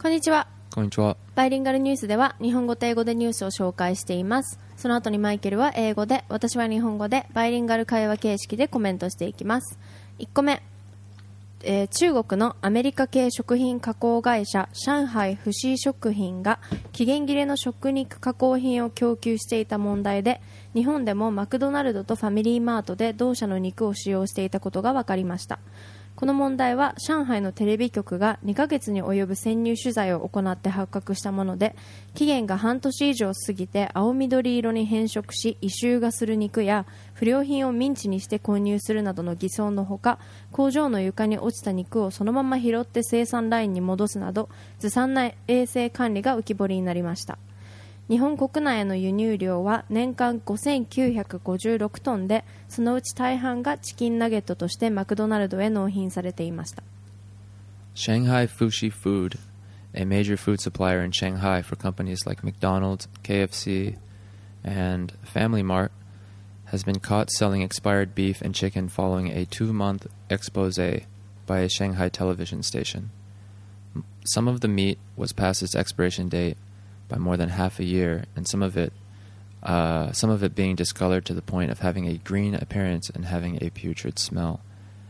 こんにちは。 こんにちは。 バイリンガルニュースでは日本語と英語でニュースを紹介しています。その後にマイケルは英語で、私は日本語でバイリンガル会話形式でコメントしていきます。1個目、中国のアメリカ系食品加工会社上海富士食品が期限切れの食肉加工品を供給していた問題で、日本でもマクドナルドとファミリーマートで同社の肉を使用していたことが分かりました。この問題は上海のテレビ局が2ヶ月に及ぶ潜入取材を行って発覚したもので、期限が半年以上過ぎて青緑色に変色し異臭がする肉や不良品をミンチにして混入するなどの偽装のほか、工場の床に落ちた肉をそのまま拾って生産ラインに戻すなどずさんな衛生管理が浮き彫りになりました。日本国内への輸入量は年間5956トンで、そのうち大半がチキンナゲットとしてマクドナルドへ納品されていました。 Shanghai Fushi Food, a major food supplier in Shanghai for companies like McDonald's, KFC, and Family Mart, has been caught selling expired beef and chicken following a 2-month expose by a Shanghai television station. Some of the meat was past its expiration date by more than half a year, and some of it being discolored to the point of having a green appearance and having a putrid smell.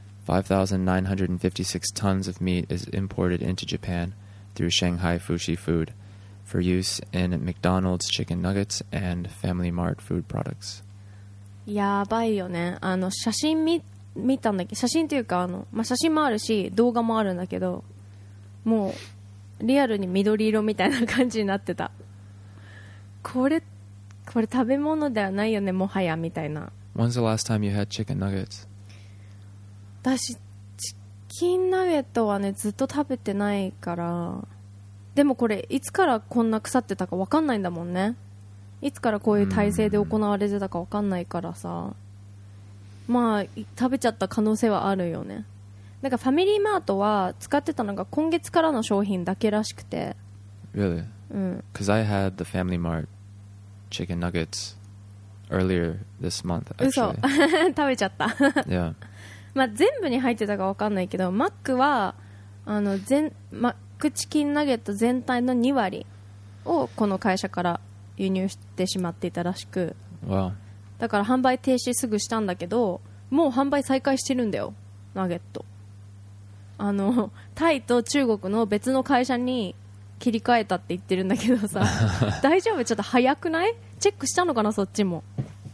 5,956 tons of meat is imported into Japan through Shanghai Fushi Food for use in McDonald's chicken nuggets and Family Mart food products. やばいよね。写真見たんだけど、写真というか写真もあるし動画もあるんだけど、もうリアルに緑色みたいな感じになってた。これ食べ物ではないよね、もはやみたいな。 When's the last time you had chicken nuggets? 私チキンナゲットはねずっと食べてないから。でもこれいつからこんな腐ってたか分かんないんだもんね。いつからこういう体制で行われてたか分かんないからさ、まあ食べちゃった可能性はあるよね。なんかファミリーマートは使ってたのが今月からの商品だけらしくて。 Really? うん。 Because I had the Family Mart chicken nuggets earlier this month, 嘘 actually. 食べちゃった Yeah. まあ全部に入ってたか分かんないけど、マックはマックチキンナゲット全体の2割をこの会社から輸入してしまっていたらしく、 Wow. だから販売停止すぐしたんだけど、もう販売再開してるんだよ、ナゲット。タイと中国の別の会社に切り替えたって言ってるんだけどさ大丈夫？ちょっと早くない？チェックしたのかな、そっちも。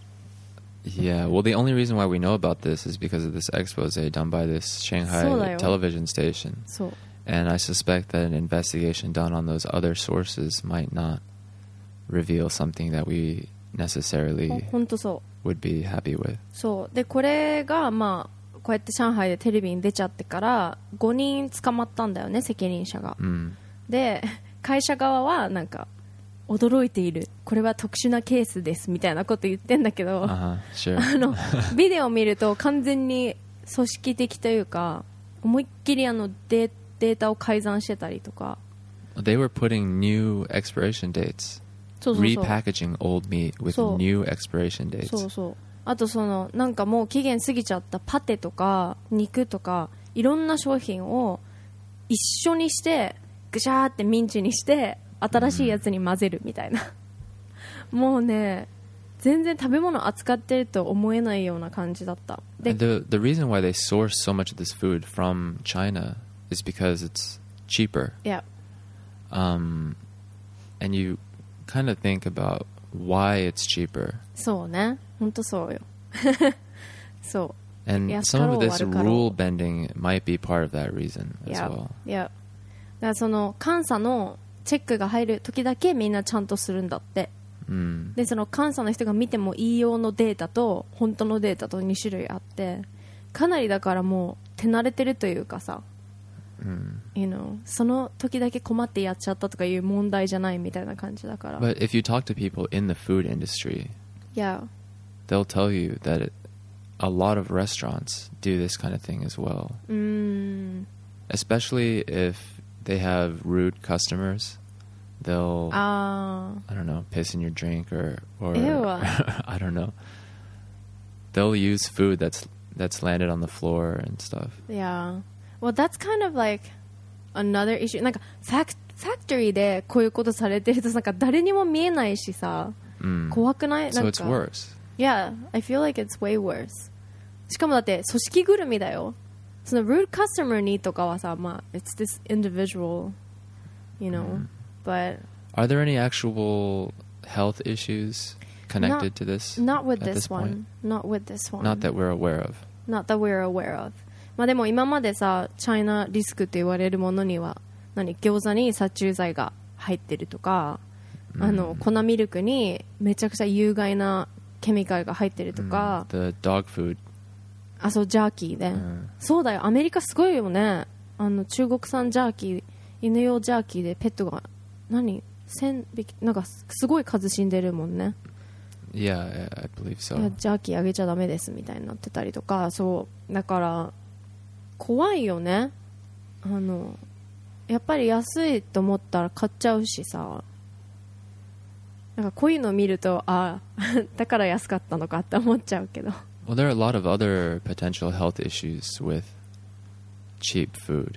Yeah, well, the only reason why we know about this is because of this expose done by this Shanghai そうだよ。 television station. そう。 And I suspect that an investigation done on those other sources might not reveal something that we necessarily ほんとそう。 would be happy with. そうで、これがまあこうやって上海でテレビに出ちゃってから5人捕まったんだよね、責任者が。で会社側はなんか驚いている、これは特殊なケースですみたいなこと言ってんだけど、 Sure. ビデオを見ると完全に組織的というか、思いっきりデータを改ざんしてたりとか。 They were putting new expiration dates. そうそうそう。 Repackaging old meat with new expiration dates. そうそう。あとなんかもう期限過ぎちゃったパテとか肉とかいろんな商品を一緒にしてぐしゃーってミンチにして新しいやつに混ぜるみたいなもうね全然食べ物扱ってると思えないような感じだった。で The reason why they source so much of this food from China is because it's cheaper. Yeah. And you kind of think about why it's cheaper. そうね、本当そうよそう。 And some of this rule bending might be part of that reason as well. Yeah. だから監査のチェックが入る時だけみんなちゃんとするんだって。で監査の人が見てもいい用のデータと本当のデータと2種類あって、かなりだからもう手慣れてるというかさ、その時だけ困ってやっちゃったとかいう問題じゃないみたいな感じだから。 But if you talk to people in the food industry, Yeah. they'll tell you that a lot of restaurants do this kind of thing as well. Especially if they have rude customers, they'll I don't know, piss in your drink or I don't know. They'll use food that's landed on the floor and stuff. Yeah. Well, that's kind of like another issue. なんかフファクトリーでこういうことされてるとなんか誰にも見えないしさ、怖くない？ So なん it's か worse. Yeah, I feel like it's way worse. しかもだって組織ぐるみだよ。その rude customer にとかはさ、まあ it's this individual, you know, but Are there any actual health issues connected to this? Not with at this point? one. Not with this one. Not that we're aware of. Not that we're aware of. まあでも今までさ、チャイナリスクと言われるものには、餃子に殺虫剤が入ってるとか、粉ミルクにめちゃくちゃ有害なケミカルが入ってるとか、 The dog food. あ、そう、ジャーキーで、そうだよ、アメリカすごいよね。中国産ジャーキー、犬用ジャーキーでペットが1000匹、なんかすごい数死んでるもんね。 Yeah, I believe so. いやジャーキーあげちゃダメですみたいになってたりとか、そうだから怖いよね。やっぱり安いと思ったら買っちゃうしさ、なんかこういうのを見ると、あだから安かったのかって思っちゃうけど。 Well, there are a lot of other potential health issues with cheap food.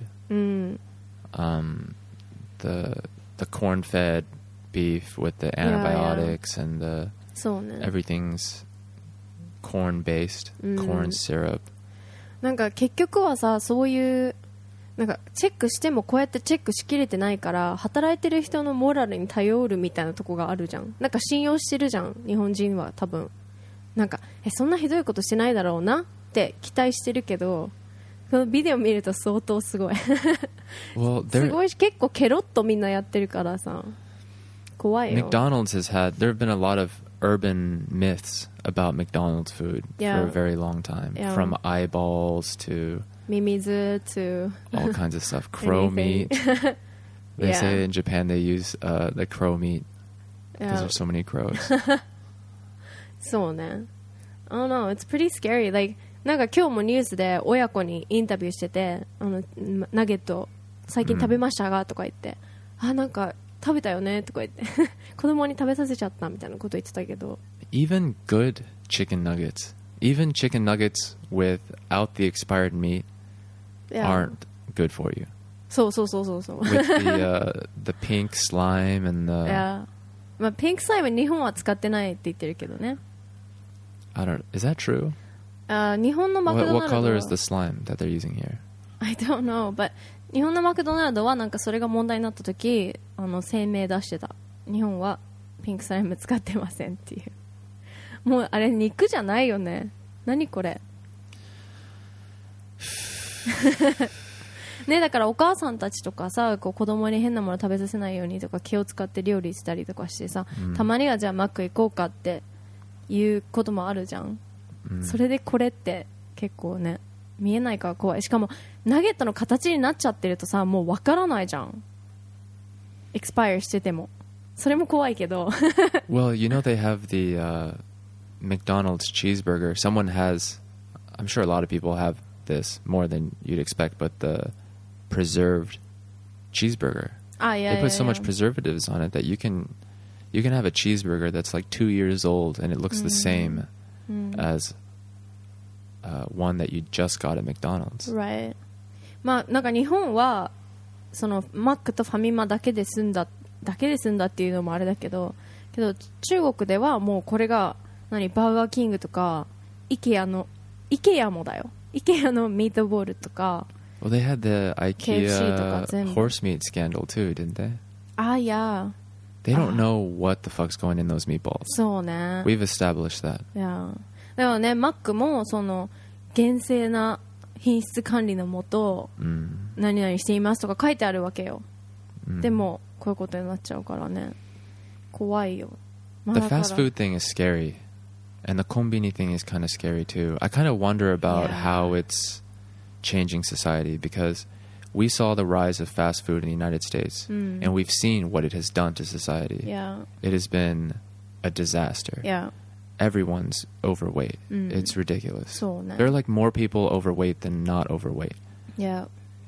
The corn-fed beef with the antibiotics and the そうね。 everything's corn-based, corn syrup. なんか結局はさ、そういうなんかチェックしてもこうやってチェックしきれてないから、働いてる人のモラルに頼るみたいなとこがあるじゃん。なんか信用してるじゃん、日本人は多分。なんかそんなひどいことしてないだろうなって期待してるけど、このビデオ見ると相当すごい。 Well, すごいし、結構ケロッとみんなやってるからさ、怖いよ。 McDonald's has had, there have been a lot of urban myths about McDonald's food Yeah. for a very long time. Yeah. From eyeballs to ミミズ to all kinds of stuff. Crow meat. They Yeah. say in Japan they use the crow meat because Yeah. there's so many crows. そうね。I don't know, it's pretty scary. Like, なんか今日もニュースで親子にインタビューしてて、ナゲット最近食べましたがとか言って、なんか食べたよねとか言って子供に食べさせちゃったみたいなこと言ってたけど。 Even good chicken nuggets, even chicken nuggets without the expired meat Yeah. aren't good for you. そうそう。 With the pink slime and the Yeah. まあピンクスライム日本は使ってないって言ってるけどね。 I don't. Is that true? 日本のマクドナルド What は color is the slime that they're using here? I don't know, but 日本のマクドナルドはなんかそれが問題になった時声明出してた。日本はピンクスライム使ってませんっていう。もうあれ肉じゃないよね。何これ。ね、だからお母さんたちとかさ、こう子供に変なもの食べさせないようにとか気を使って料理したりとかしてさ、たまにはじゃあマック行こうかっていうこともあるじゃん。それでこれって結構ね、見えないから怖い。しかもナゲットの形になっちゃってるとさ、もうわからないじゃん。エクスパイアしてても。それも怖いけど。 Well, you know they have the McDonald's cheeseburger. Someone has, I'm sure a lot of people have this more than you'd expect, but the preserved cheeseburger. They put so much preservatives on it that you can have a cheeseburger that's like 2 years old and it looks the same as one that you just got at McDonald's. Right. まあなんか日本はそのマックとファミマだけで済んだっていうのもあれだけど中国ではもうこれがバーガーキングとかイケアもだよ。イケアのミートボールとか。 Well, they had the KFC とか IKEA 全部。 horse meat scandal too, didn't they? Yeah. They don't know what the fuck's going in those meatballs. そうね。 We've established that. いやでもね、マックもその厳正な品質管理のもと、何々していますとか書いてあるわけよ。でもこういうことになっちゃうからね、怖いよ。 The fast food thing is scary, and the konbini thing is kind of scary too. I kind of wonder about how it's changing society because we saw the rise of fast food in the United States, and we've seen what it has done to society. Yeah. It has been a disaster. Yeah. Everyone's overweight. It's ridiculous. そうね。 There are like more people overweight than not overweight. Yeah.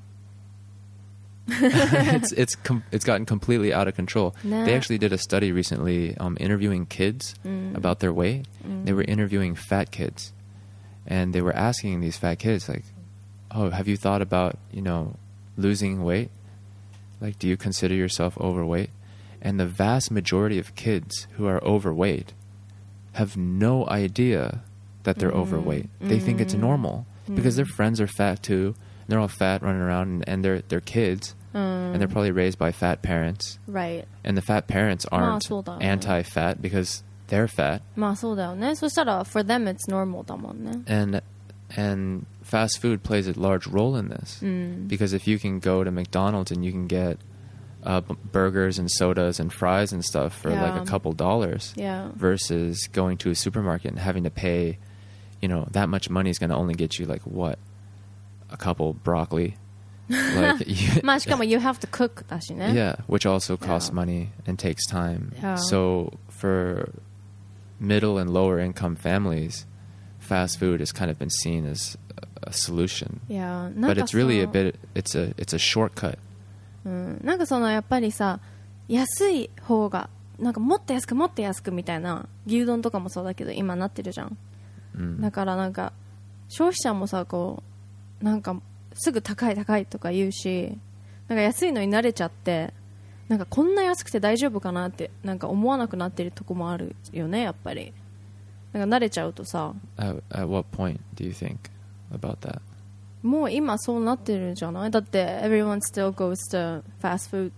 It's gotten completely out of control. Nah. They actually did a study recently interviewing kids about their weight. They were interviewing fat kids, and they were asking these fat kids like, "Oh, have you thought about losing weight?" Like, do you consider yourself overweight? And the vast majority of kids who are overweight have no idea that they're overweight. They think it's normal because their friends are fat too. They're all fat running around, and they're kids, and they're probably raised by fat parents. Right. And the fat parents aren't そうだよね。 anti-fat because they're fat. まあそうだよね。そしたら for them it's normal だもんね。 And fast food plays a large role in this because if you can go to McDonald's and you can get burgers and sodas and fries and stuff for like a couple dollars Yeah. versus going to a supermarket and having to pay, that much money is going to only get you like what, a couple broccoli. Like, まあしかも you have to cook だしね。 yeah, which also costs Yeah. money and takes time. Yeah. So for middle and lower income families, fast food has kind of been seen as a solution. Yeah. But it's really it's a shortcut. なんかそのやっぱりさ、安い方がなんかもっと安くみたいな、牛丼とかもそうだけど今なってるじゃん。だからなんか消費者もさ、こうなんかすぐ高いとか言うし、なんか安いのに慣れちゃって、なんかこんな安くて大丈夫かなってなんか思わなくなってるとこもあるよね、やっぱり。なんか慣れちゃうとさ。 At what point do you think about that? もう今そうなってるんじゃない？だって everyone still goes to fast food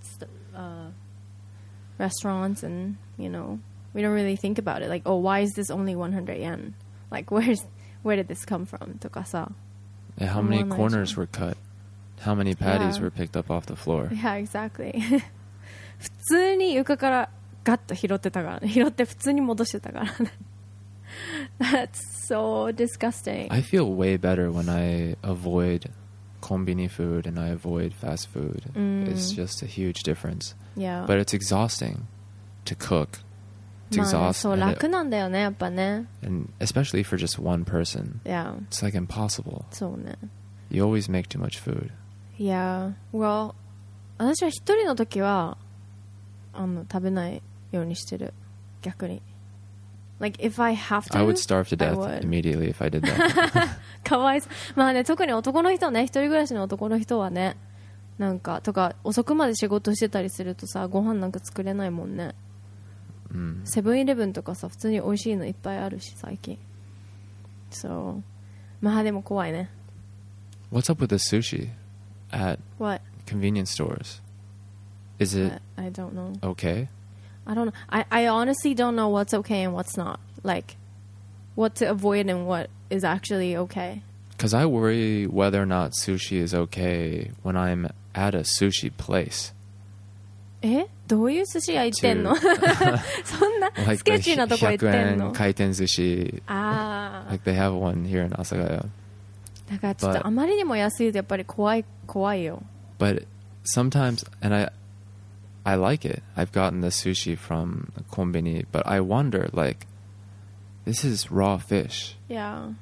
restaurants and we don't really think about it, like, oh, why is this only 100 yen, like where did this come from とかさ。 And how many corners were cut? How many patties were picked up off the floor? Yeah, exactly. 普通に床からガッと拾ってたからね。拾って普通に戻してたからね。That's so disgusting. I feel way better when I avoid konbini food and I avoid fast food. It's just a huge difference. Yeah. But it's exhausting to cook. It's まあね、 exhausting. そう楽なんだよね、やっぱね。 And especially for just one person. Yeah. It's like impossible. そうね。 You always make too much food. Yeah. Well, 私は一人の時は食べないようにしてる。逆に。Like if I have to, I would starve to I death would. immediately if I did that. かわいそう。まあね、特に男の人ね、一人暮らしの男の人はね、なんかとか遅くまで仕事してたりするとさ、ご飯なんか作れないもんね。セブンイレブンとかさ、普通に美味しいのいっぱいあるし最近。そう。まあでも怖いね。 What's up with the sushi at What? convenience stores? Is it I don't know. okay? I don't know. I honestly don't know what's okay and what's not. Like, what to avoid and what is actually okay. Because I worry whether or not sushi is okay when I'm at a sushi place. どういう寿司屋行ってんの？そんな Like スケッチーなとこ行ってんの？ 100yen kaiten sushi. ああ。 Like they have one here in Asagaya. だからちょっとあまりにも安いとやっぱり怖いよ。 But sometimes, and I like it. I've gotten the sushi from konbini, but I wonder, like, this is raw fish. Yeah.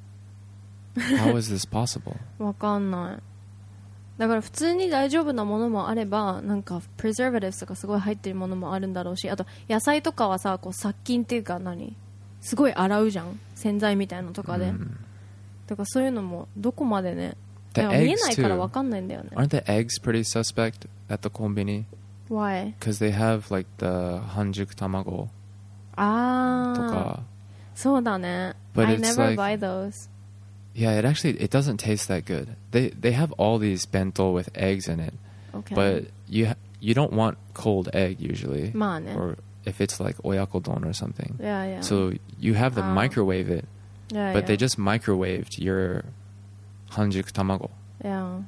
How is this possible? わかんない。だから普通に大丈夫なものもあれば、なんか preservatives とかすごい入ってるものもあるんだろうし、あと野菜とかはさ、こう殺菌っていうかすごい洗うじゃん、洗剤みたいのとかで。だからそういうのもどこまでね、見えないからわかんないんだよね。 Aren't the eggs pretty suspect at the konbini? Why? Because they have like the hanjuk tamago. あとか。 あ、そうだね。 But I it's never like- buy those. Yeah, it doesn't taste that good. They have all these bento with eggs in it, Okay. but you don't want cold egg usually. まあね。 Or if it's like oyakodon or something. Yeah, yeah. So you have them microwave it, yeah, but yeah. they just microwaved your hanjuk tamago. Yeah.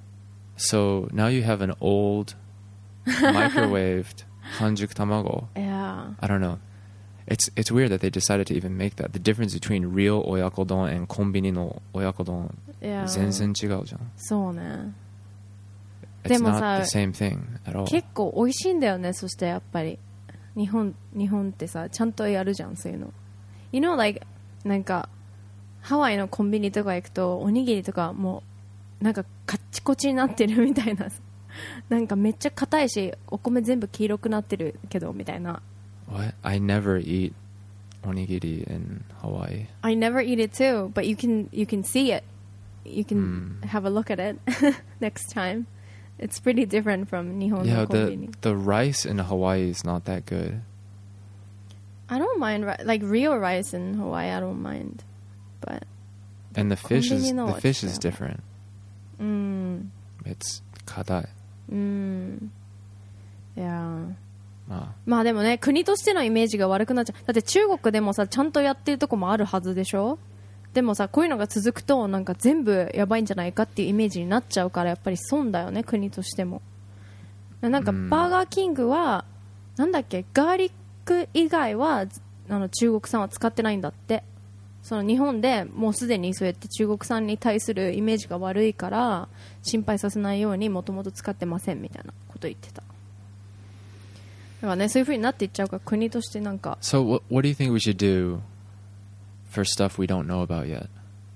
So now you have an old microwaved hanjuk tamago. Yeah. I don't know. It's weird that they decided to even make that. The difference between real oyakodon and konbini no oyakodon, Yeah. 全然違うじゃん。 そうね。 It's でも not さ、 the same thing at all. 結構美味しいんだよね。そしてやっぱり日本ってさ、ちゃんとやるじゃん、そういうの。You know, like なんかハワイのコンビニとか行くとおにぎりとかもうなんかカッチコチになってるみたいな。なんかめっちゃ硬いし、お米全部黄色くなってるけどみたいな。 What? I never eat onigiri in Hawaii. I never eat it too, but you can see it. You can have a look at it next time. It's pretty different from 日本 Yeah, のコンビニ。 the rice in Hawaii is not that good. I don't mind like real rice in Hawaii. I don't mind, but And the fish is コンビニのは different. うん。 It's 硬い。 いやままあでもね、国としてのイメージが悪くなっちゃう。だって中国でもさ、ちゃんとやってるとこもあるはずでしょ。でもさ、こういうのが続くとなんか全部やばいんじゃないかっていうイメージになっちゃうから、やっぱり損だよね、国としても。なんかバーガーキングはなんだっけ、ガーリック以外は中国産は使ってないんだって。その日本でもうすでにそうやって中国産に対するイメージが悪いから心配させないようにもともと使ってませんみたいなこと言ってた。だからね、そういう風になっていっちゃうから国としてなんか。 So what do you think we should do for stuff we don't know about yet?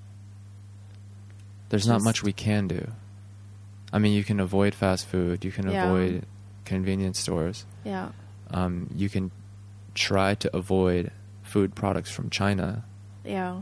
There's not much we can do. I mean, you can avoid fast food, you can avoid convenience stores. Yeah. You can try to avoid food products from China. Yeah.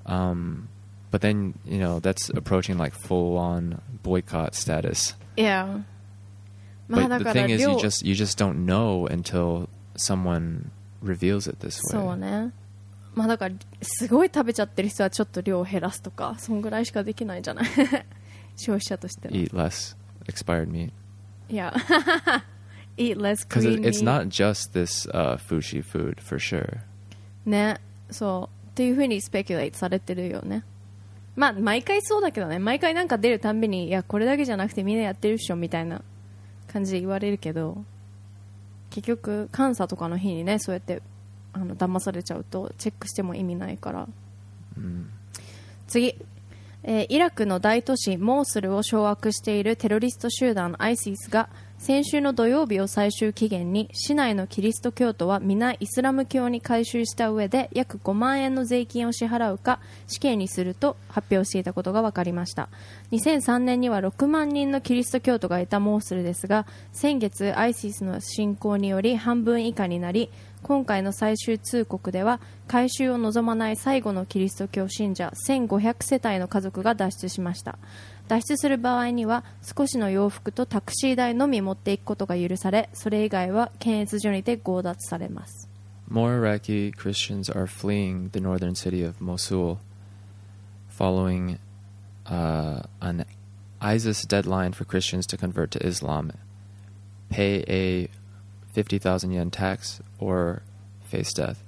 But then, that's approaching like full-on boycott status. Yeah. まあ But だ the から thing is, 量 you just don't know until someone reveals it this way. そうね。まあだからすごい食べちゃってる人はちょっと量を減らすとか、そんぐらいしかできないじゃない。消費者としては。 Eat less expired meat. Yeah. Eat less Because green it's meat. not just this fushi food, for sure. ね、そうっていう風にスペキュレートされてるよね。まあ毎回そうだけどね、毎回なんか出るたんびに、いやこれだけじゃなくてみんなやってるっしょみたいな感じで言われるけど、結局監査とかの日にね、そうやって騙されちゃうとチェックしても意味ないから。次、イラクの大都市モースルを掌握しているテロリスト集団 ISIS が先週の土曜日を最終期限に市内のキリスト教徒は皆イスラム教に改宗した上で約5万円の税金を支払うか死刑にすると発表していたことが分かりました。2003年には6万人のキリスト教徒がいたモースルですが、先月 ISIS の侵攻により半分以下になり、今回の最終通告では改宗を望まない最後のキリスト教信者1500世帯の家族が脱出しました。脱出する場合には少しの洋服とタクシー代のみ持っていくことが許され、それ以外は検閲所にて強奪されます。 More Iraqi Christians are fleeing the northern city of Mosul following an ISIS deadline for Christians to convert to Islam, pay a 50,000 yen tax, or face death.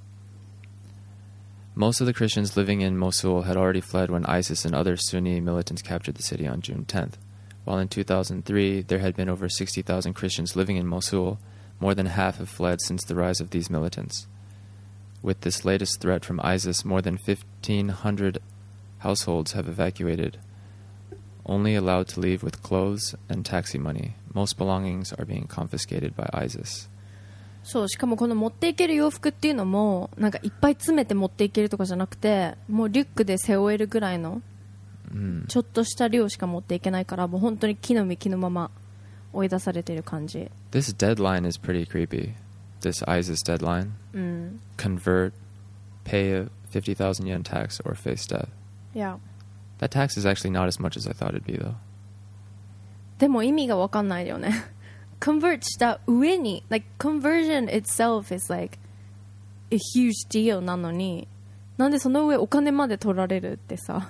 Most of the Christians living in Mosul had already fled when ISIS and other Sunni militants captured the city on June 10th. While in 2003, there had been over 60,000 Christians living in Mosul, more than half have fled since the rise of these militants. With this latest threat from ISIS, more than 1,500 households have evacuated, only allowed to leave with clothes and taxi money. Most belongings are being confiscated by ISIS. そう、しかもこの持っていける洋服っていうのもなんかいっぱい詰めて持っていけるとかじゃなくて、もうリュックで背負えるぐらいのちょっとした量しか持っていけないから、もう本当に木の実木のまま追い出されている感じ。 This deadline is pretty creepy. This ISIS deadline. Convert, pay a 50,000 yen tax, or face death. Yeah. That tax is actually not as much as I thought it'd be, though. でも意味が分かんないよね。convert した上に like conversion itself is like a huge deal なのに、なんでその上お金まで取られるってさ。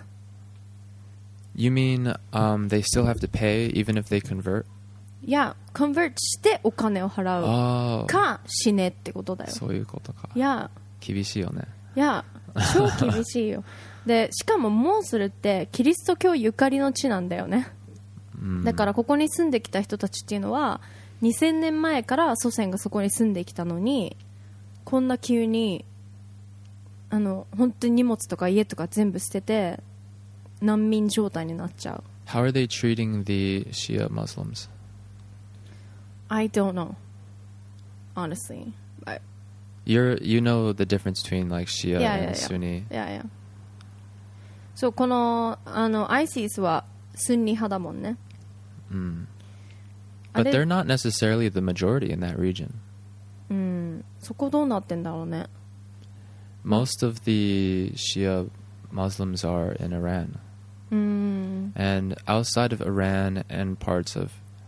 You mean they still have to pay even if they convert? いや、convert してお金を払う Oh, か死ねってことだよ。 そういうことか。 いや、 厳しいよね。 いや、超厳しいよ。で、しかもモースルってキリスト教ゆかりの地なんだよね。だからここに住んできた人たちっていうのは2000年前から祖先がそこに住んできたのに、こんな急に本当に荷物とか家とか全部捨てて難民状態になっちゃう。 How are they treating the Shia Muslims? I don't know, honestly. You know the difference between like Shia Yeah, and Sunni. いやいや。そう、このISIS はスンニ派だもんね。 But they're not necessarily the majority in that region. そこどうなってんだろうね。 Most of the Shia Muslims are in Iran. And outside of Iran and parts of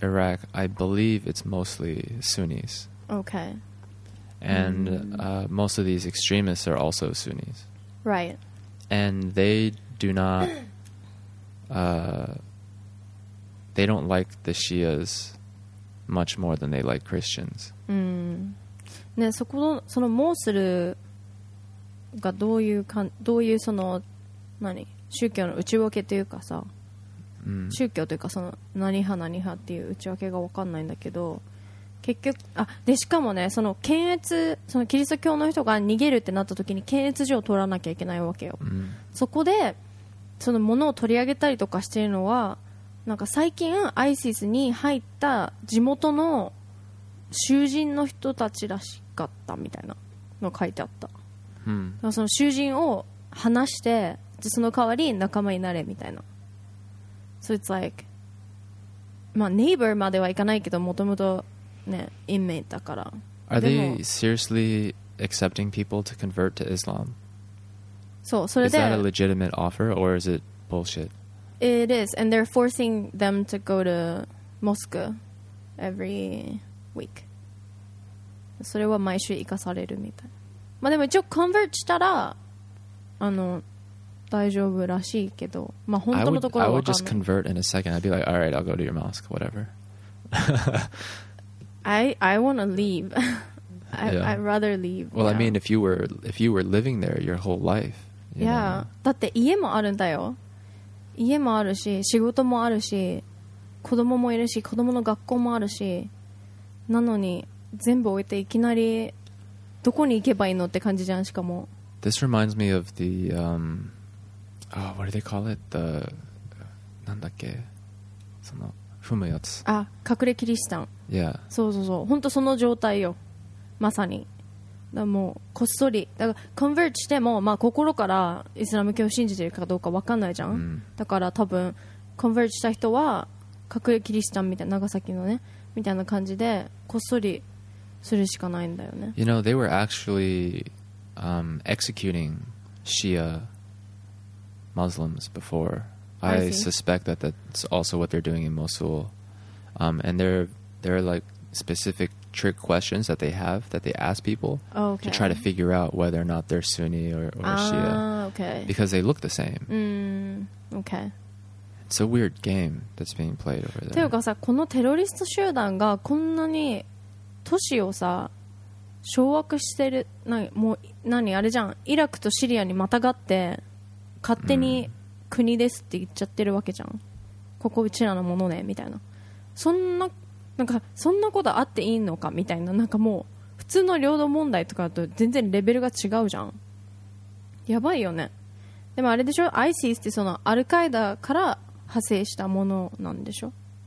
Iraq, I believe it's mostly Sunnis. Okay. And most of these extremists are also Sunnis. Right. And they do not... they don't like the Shias much more than they like Christians. ね、そのモースルがどういうその宗教の内訳というかさ、宗教というかその何派っていう内訳が分かんないんだけど、結局でしかもね、その検閲、そのキリスト教の人が逃げるってなった時に検閲所を取らなきゃいけないわけよ。そこでその物を取り上げたりとかしているのは、なんか最近アイシスに入った地元の囚人の人たちらしかったみたいなの書いてあった。だからその囚人を話してその代わり仲間になれみたいな。So it's like まあネイバーまではいかないけど、もともとねインメイトだから。 Are they seriously accepting people to convert to Islam? そう、それ Is で that a legitimate offer or is it bullshit? It is, and they're forcing them to go to mosque every week. それは毎週生かされるみたい。まあでも一応コンバートしたら大丈夫らしいけど、まあ本当のところは I わ would かん just ない。 convert in a second. I'd be like, all right, I'll go to your mosque, whatever. I want to leave. Yeah. I'd rather leave. Well, I Yeah. mean, if you were living there your whole life, you Yeah. know, だって家もあるんだよ。家もあるし、仕事もあるし、子供もいるし、子供の学校もあるし、なのに全部置いていきなりどこに行けばいいのって感じじゃん。しかも this reminds me of the what do they call it? The なんだっけ、その踏むやつ。 隠れキリシタン。 Yeah. そうそうそう、本当その状態よ、まさに。だからもうこっそりだからコンバートしても、まあ、心からイスラム教を信じてるかどうか分かんないじゃん、だから多分コンバートした人は隠れキリシタンみたいな、長崎のねみたいな感じでこっそりするしかないんだよね。 You know, they were actually executing Shia Muslims before. I suspect that that's also what they're doing in Mosul. And there are like specific trick questions that they have that they ask people to try to figure out whether or not they're Sunni or Shia. Okay. Because they look the same. Okay. It's a weird game that's being played over ていう there. かさ、このテロリスト集団がこんなに都市をさ掌握してる、もうあれじゃん、イラクとシリアにまたがって勝手に国ですって言っちゃってるわけじゃん。ここうちらのものねみたいな。そんなことあっていいのかみたいな、なんかもう普通の領土問題とかだと全然レベルが違うじゃん。やばいよね。でもあれでしょ、アイシスってそのアルカイダから派生したものなんでしょ。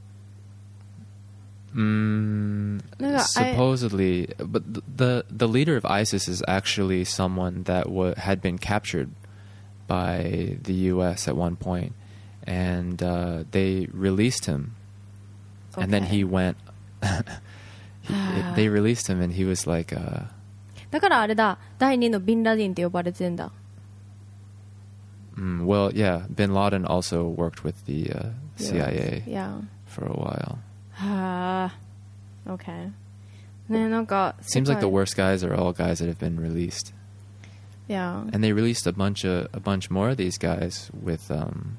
Supposedly, but the leader of ISIS is actually someone that had been captured by the U.S. at one point, and they released him, and then he went. They released him, and he was like. だからあれだ、第二のビンラディンって呼ばれてんだ。 Well, yeah, Bin Laden also worked with the CIA for a while. Okay. ね、なんか Seems like the worst guys are all guys that have been released. Yeah. And they released a bunch more of these guys with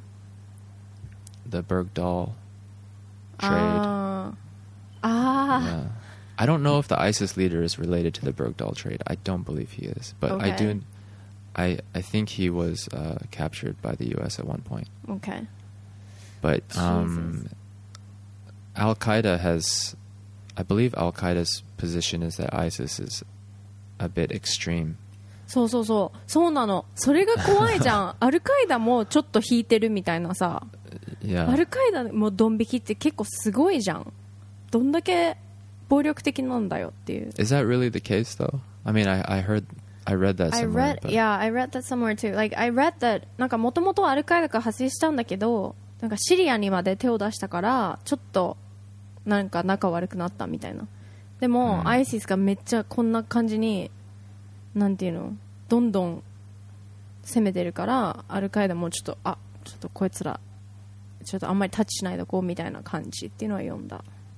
the Bergdahl trade. Yeah. I don't know if the ISIS leader is related to the Bergdahl trade. I don't believe he is, but Okay. I think he was captured by the U.S. at one point. Okay. But Al-Qaeda I believe Al-Qaeda's position is that ISIS is a bit extreme. そうなの。それが怖いじゃん。アルカイダもちょっと引いてるみたいなさ。 Yeah. アルカイダもドン引きって結構すごいじゃん。どんだけ暴力的なんだよっていう。 Is that really the case though? I mean, I read that somewhere. I read that somewhere too. Like I read that なんか元々アルカイダが発生したんだけど、なんかシリアにまで手を出したからちょっとなんか仲悪くなったみたいな。でも、アイシスがめっちゃこんな感じになんていうの、どんどん攻めてるからアルカイダもちょっとこいつらちょっとあんまりタッチしないでこうみたいな感じっていうのは読んだ。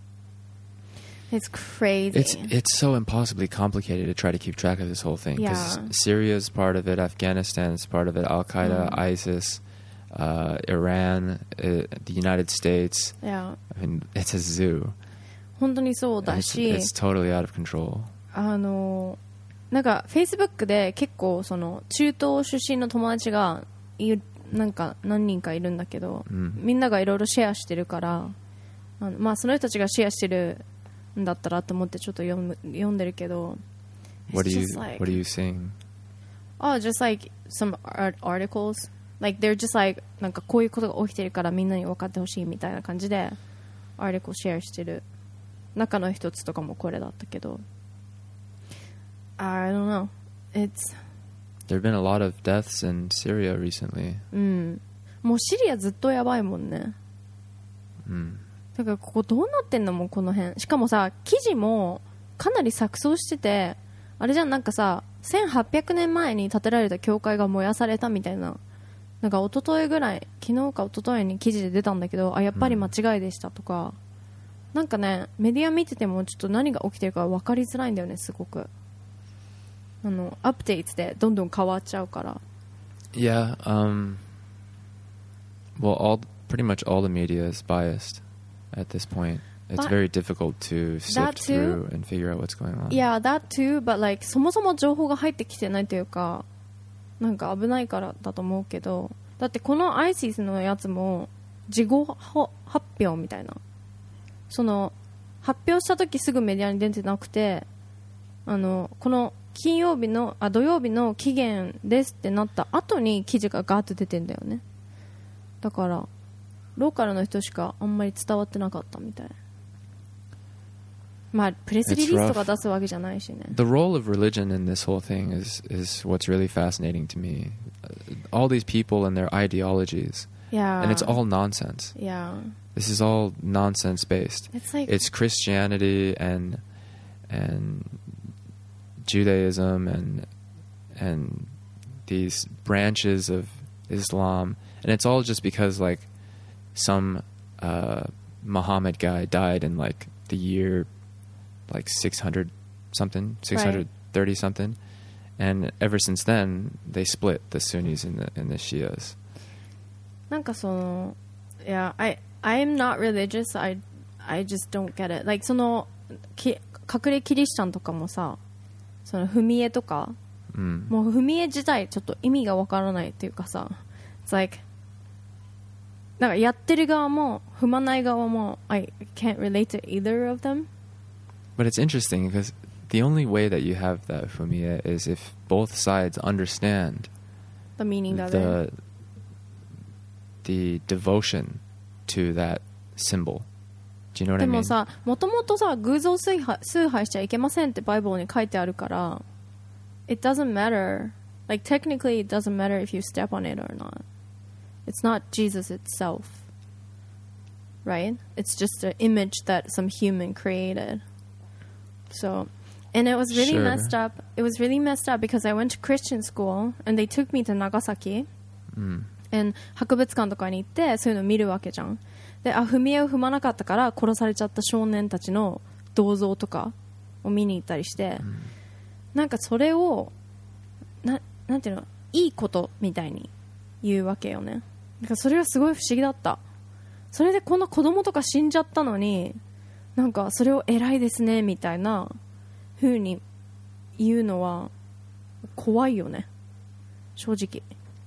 It's crazy. It's so impossibly complicated to try to keep track of this whole thing. Because Syria's part of it, Afghanistan's part of it, Al-Qaeda, ISIS, Iran, the United States. Yeah. I mean, it's a zoo. 本当にそうだし、 It's totally out of control. なんか Facebook で結構その中東出身の友達がなんか何人かいるんだけど、みんながいろいろシェアしてるから、まあその人たちがシェアしてるんだったらと思ってちょっと読んでるけど。 What are you seeing? Oh, just like some articles. Like they're just like なんかこういうことが起きてるからみんなに分かってほしいみたいな感じでアーティクルシェアしてる中の一つとかもこれだったけど。I don't know. There have been a lot of deaths in Syria recently. もうシリアずっとやばいもんね。だからここどうなってんのもうこの辺。しかもさ、記事もかなり錯綜してて、あれじゃん、なんかさ、1800年前に建てられた教会が燃やされたみたいな、なんか一昨日ぐらい、昨日か一昨日に記事で出たんだけど、やっぱり間違いでしたとか、なんかね、メディア見ててもちょっと何が起きてるか分かりづらいんだよね、すごく。アップデートでどんどん変わっちゃうから。 Yeah, well, pretty much all the media is biased at this point. It's very difficult to sift through and figure out what's going on. Yeah, that too, but like そもそも情報が入ってきてないというか、なんか危ないからだと思うけど、だってこの ISIS のやつも事後発表みたいな、その発表した時すぐメディアに出てなくて、この土曜日の期限ですってなった後に記事がガーッと出てんだよね。だからローカルの人しかあんまり伝わってなかったみたい。まあプレスリリースとか出すわけじゃないしね。 The role of religion in this whole thing is what's really fascinating to me. All these people and their ideologies. Yeah. And it's all nonsense. Yeah. This is all nonsense based. It's Christianity and Judaism and these branches of Islam, and it's all just because like some Muhammad guy died in like the year like 600 something, 630 something, and ever since then they split the Sunnis and the Shias. なんかその Yeah, I'm not religious. I just don't get it. Like その隠れキリシタンとかもさ、その踏み絵とか、もう踏み絵自体ちょっと意味がわからないっていうかさ、It's like なんかやってる側も踏まない側も I can't relate to either of them. But it's interesting because the only way that you have that fumiya is if both sides understand the meaning of the devotion to that symbol. Do you know what I mean? でもさ、もともとさ、偶像崇拝しちゃいけませんってバイブルに書いてあるから、it doesn't matter. Like technically, it doesn't matter if you step on it or not. It's not Jesus itself, right? It's just an image that some human created. So, and it was really messed up. It was really messed up because I went to Christian school and they took me to Nagasaki. And 博物館とかに行ってそういうのを見るわけじゃん。で、踏み絵を踏まなかったから殺されちゃった少年たちの銅像とかを見に行ったりして、なんかそれをなんていうの、いいことみたいに言うわけよね。だからそれはすごい不思議だった。それでこの子供とか死んじゃったのに、なんかそれを偉いですねみたいな風に言うのは怖いよね、正直。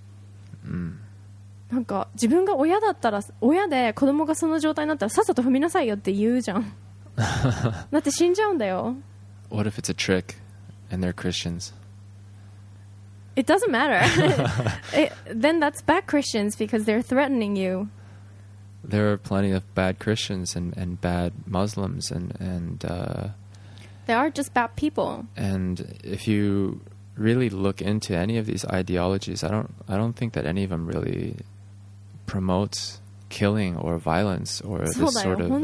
なんか自分が親だったら、親で子供がその状態になったらさっさと踏みなさいよって言うじゃん。だって死んじゃうんだよ。 What if it's a trick and they're Christians? It doesn't matter. Then that's bad Christians because they're threatening you. There are plenty of bad Christians and bad Muslims and they are just bad people. And if you really look into any of these ideologies, I don't think that any of them really promotes killing or violence or this sort of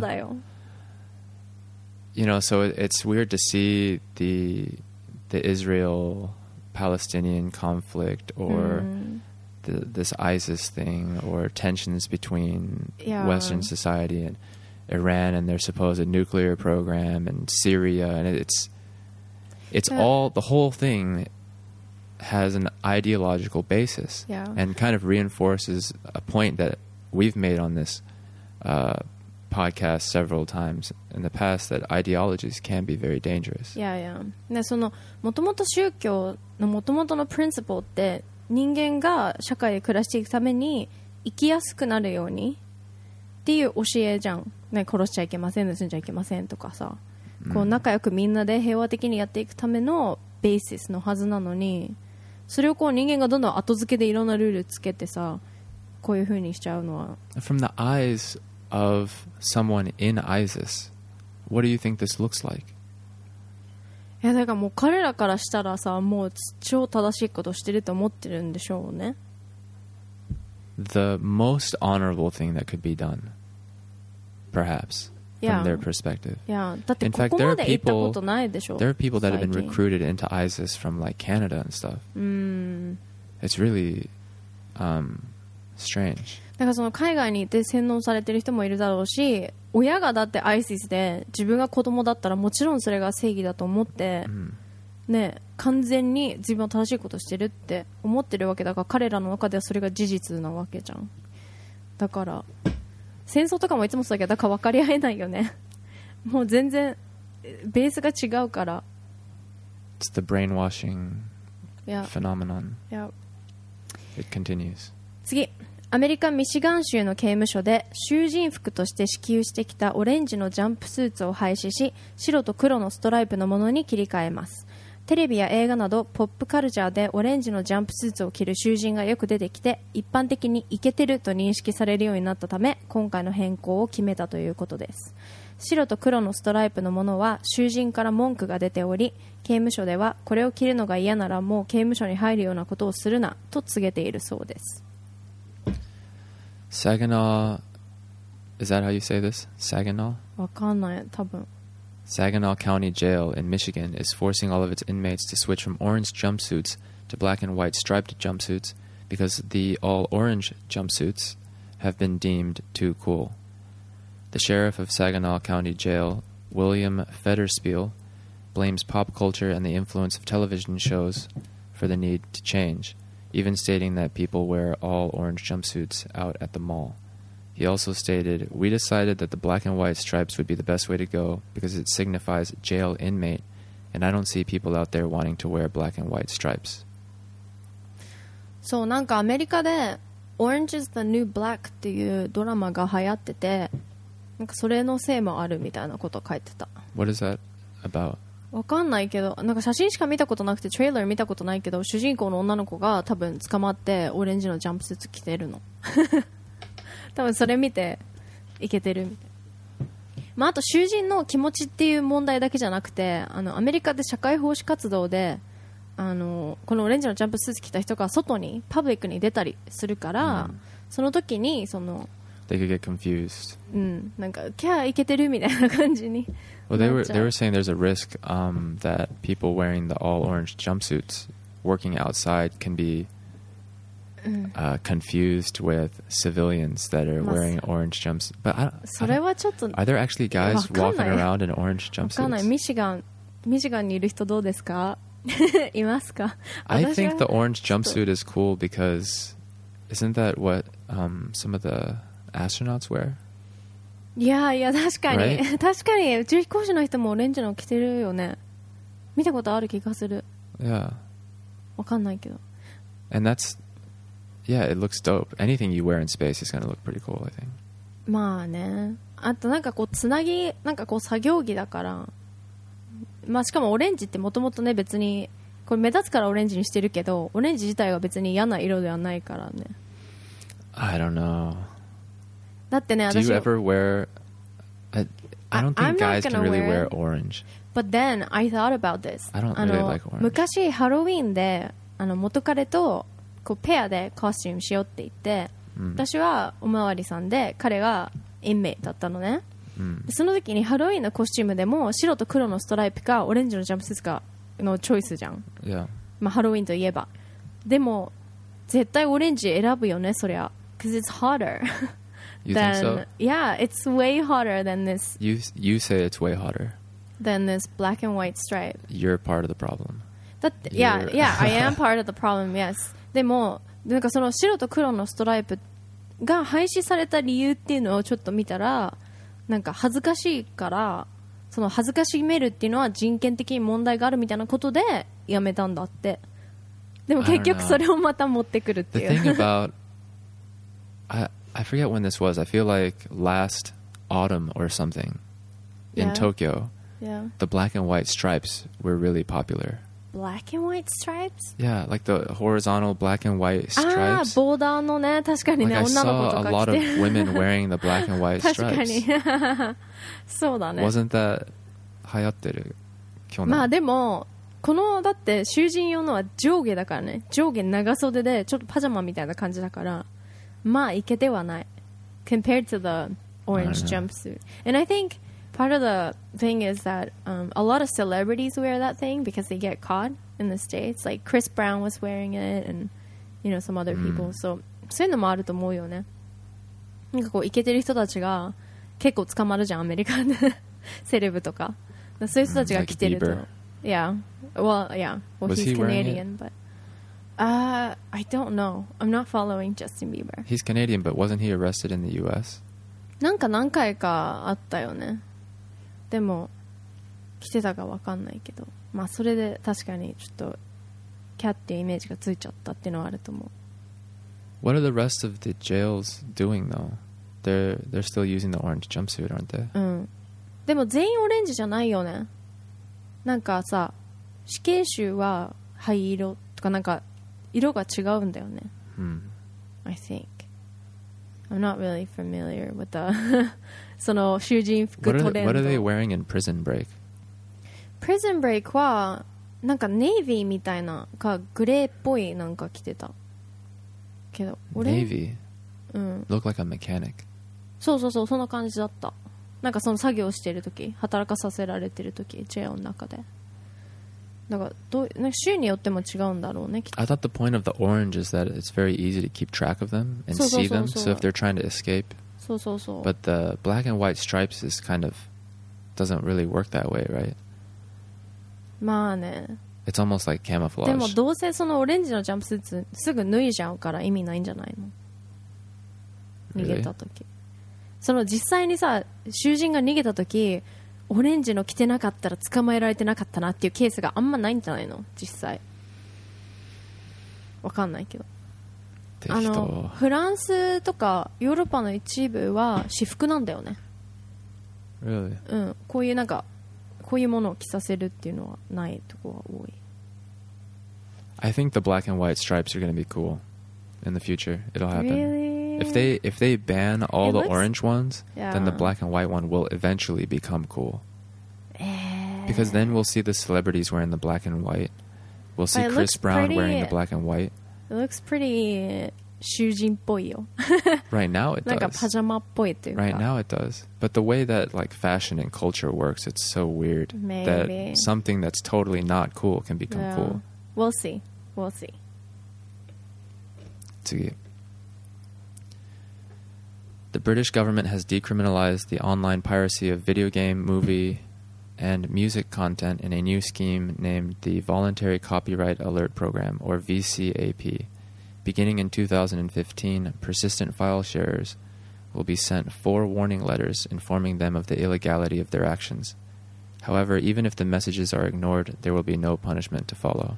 you know, so it's weird to see the Israel-Palestinian conflict or this ISIS thing or tensions between Western society Iran and their supposed nuclear program and Syria, and it's all, the whole thing has an ideological basis, and kind of reinforces a point that we've made on this podcast several times in the past, that ideologies can be very dangerous. でその元々宗教の元々のプリンシプルって人間が社会で暮らしていくために生きやすくなるようにっていう教えじゃん、ね、殺しちゃいけません、盗んじゃいけませんとかさ、こう仲良くみんなで平和的にやっていくためのベーシスのはずなのに、それをこう人間がどんどん後付けでいろんなルールつけてさ、こういう風にしちゃうのは。 From the eyes of someone in ISIS, what do you think this looks like? いやだからもう彼らからしたらさ、もう超正しいことしてると思ってるんでしょうね。 The most honorable thing that could be done, perhaps, from their perspective. いやだってここまで行ったことないでしょ。 There are people that have been recruited into ISIS from like Canada and stuff. It's really strange. だからその海外に行って洗脳されてる人もいるだろうし、親がだって ISIS で自分が子供だったらもちろんそれが正義だと思って、ね、完全に自分は正しいことしてるって思ってるわけだから、彼らの中ではそれが事実なわけじゃん。だから戦争とかもいつもそうだけど、だから分かり合えないよね。もう全然ベースが違うから。 It's the brainwashing phenomenon. It continues. 次、アメリカ・ミシガン州の刑務所で囚人服として支給してきたオレンジのジャンプスーツを廃止し、白と黒のストライプのものに切り替えます。テレビや映画などポップカルチャーでオレンジのジャンプスーツを着る囚人がよく出てきて、一般的にイケてると認識されるようになったため、今回の変更を決めたということです。白と黒のストライプのものは囚人から文句が出ており、刑務所ではこれを着るのが嫌ならもう刑務所に入るようなことをするなと告げているそうです。 Saginaw, is that how you say this? Saginaw? わかんない、多分。 Saginaw County Jail in Michigan is forcing all of its inmates to switch from orange jumpsuits to black and white striped jumpsuits because the all-orange jumpsuits have been deemed too cool. The sheriff of Saginaw County Jail, William Federspiel, blames pop culture and the influence of television shows for the need to change, even stating that people wear all-orange jumpsuits out at the mall. He also stated, "We decided that the black and white stripes would be the best way to go because it signifies jail inmate, and I don't see people out there wanting to wear black and white stripes." そう、なんかアメリカで Orange is the New Black っていうドラマが流行ってて、なんかそれのせいもあるみたいなことを書いてた。 What is that about? わかんないけど、なんか写真しか見たことなくて、トレーラー見たことないけど、主人公の女の子が多分捕まってオレンジのジャンプスーツ着てるの。多分それ見ていけてるみたいな。まあ、あと囚人の気持ちっていう問題だけじゃなくて、アメリカで社会奉仕活動でこのオレンジのジャンプスーツ着た人が外にパブリックに出たりするから、その時にその They could get confused. なんかキャーいけてるみたいな感じに。 Well, they were saying there's a risk that people wearing the all orange jumpsuits working outside can be confused with civilians that are wearing orange jumpsuits. But are there actually guys walking around in orange jumpsuits? わかんない。ミシガンにいる人どうですか？いますか？ I think the orange jumpsuit is cool because isn't that what some of the astronauts wear? いや確かに、 right? 確かに宇宙飛行士の人もオレンジの着てるよね。見たことある気がする。 Yeah. わかんないけど。 And yeah, it looks dope. Anything you wear in space is going to look pretty cool, I think. まあね。あとなんかこうつなぎ、なんかこう作業着だから、まあしかもオレンジってもともとね別にこれ目立つからオレンジにしてるけど、オレンジ自体は別に嫌な色ではないからね。 I don't know. だってね、 Do you ever wear? I don't think guys can really wear orange. But then I thought about this. I don't really like orange. 昔ハロウィンで元彼とこうペアでコスチュームしようって言って、私はおまわりさんで彼がインメイだったのね。でその時にハロウィンのコスチュームでも白と黒のストライプかオレンジのジャンプスーツかのチョイスじゃん。 Yeah. まあハロウィンといえば。でも絶対オレンジ選ぶよね、そりゃ。Because it's hotter. You think so? Yeah, it's way hotter than this You say it's way hotter. black and white stripe. You're part of the problem. だって、yeah, I am part of the problem, yes. でも、なんかその白と黒のストライプが廃止された理由っていうのをちょっと見たら、なんか恥ずかしいから、その恥ずかしめるっていうのは人権的に問題があるみたいなことでやめたんだって。でも結局それをまた持ってくるっていう。 The thing about, I forget when this was. I feel like last autumn or something in Tokyo, the black and white stripes were really popular. Black and white stripes? Yeah, like the horizontal black and white stripes. ああ、ボーダーのね、確かにね、 like 女の子と I か saw a 着 lot て of women wearing the black and white 確か stripes. にそうだね。 Wasn't that 流行ってる去年？ まあでもこのだって囚人用のは上下だからね、上下長袖でちょっとパジャマみたいな感じだから、まあいけてはない compared to the orange jumpsuit. And I think part of the thing is that a lot of celebrities wear that thing because they get caught in the States. Like Chris Brown was wearing it and you know some other people. So そういうのもあると思うよね。なんかこうイケてる人たちが結構捕まるじゃんアメリカでセレブとか。そういう人たちが着てると。 Like Yeah. Well, yeah. Well, Was he's he wearing Canadian, but I don't know. I'm not following Justin Bieber. He's Canadian, but wasn't he arrested in the U.S.? なんか何回かあったよね。でも着てたかわかんないけど、まあそれで確かにちょっとキャっていうイメージがついちゃったっていうのはあると思う。 What are the rest of the jails doing though? They're still using the orange jumpsuit, aren't they? うん。でも全員オレンジじゃないよね。なんかさ、死刑囚は灰色とかなんか色が違うんだよね。I think. I'm not really familiar with the その囚人服トレンド。 What are they wearing in Prison Break? Prison Break はなんかネイビーみたいなかグレーっぽいなんか着てたけど、俺 Navy? うん。 Look like a mechanic. そうそうそう、そんな感じだった。なんかその作業してる時、働かさせられてる時、ジェイの中で。だからなんか州によっても違うんだろうね。 I thought the point of the orange is that it's very easy to keep track of them and そうそう see そう them. そう。 So if they're trying to escape, そうそうそう。 but the black and white stripes is kind of doesn't really work that way, right? まあね。 It's almost like でも camouflage. どうせそのオレンジのジャンプスーツすぐ脱いじゃうから意味ないんじゃないの？逃げた時。その実際にさ、囚人が逃げた時、オレンジの着てなかったら捕まえられてなかったなっていうケースがあんまないんじゃないの？実際。わかんないけど。フランスとかヨーロッパの一部は私服なんだよね。 Really? うん。こういうなんかこういうものを着させるっていうのはないとこが多い。 I think the black and white stripes are going to be cool in the future. It'll happen. Really? If they ban all It the looks- orange ones, Yeah. then the black and white one will eventually become cool. Because then we'll see the celebrities wearing the black and white. We'll see But it Chris looks Brown pretty- wearing the black and white. It looks pretty 囚人っぽいよ。 Right now it なんかパ does. ジャマっぽいというか。 Right now it does. But the way that like fashion and culture works, it's so weird Maybe. that something that's totally not cool can become Yeah. cool. We'll see. We'll see. 次. The British government has decriminalized the online piracy of video game, movie, and music content in a new scheme named the Voluntary Copyright Alert Program, or VCAP. Beginning in 2015, persistent file sharers will be sent 4 warning letters informing them of the illegality of their actions. However, even if the messages are ignored, there will be no punishment to follow.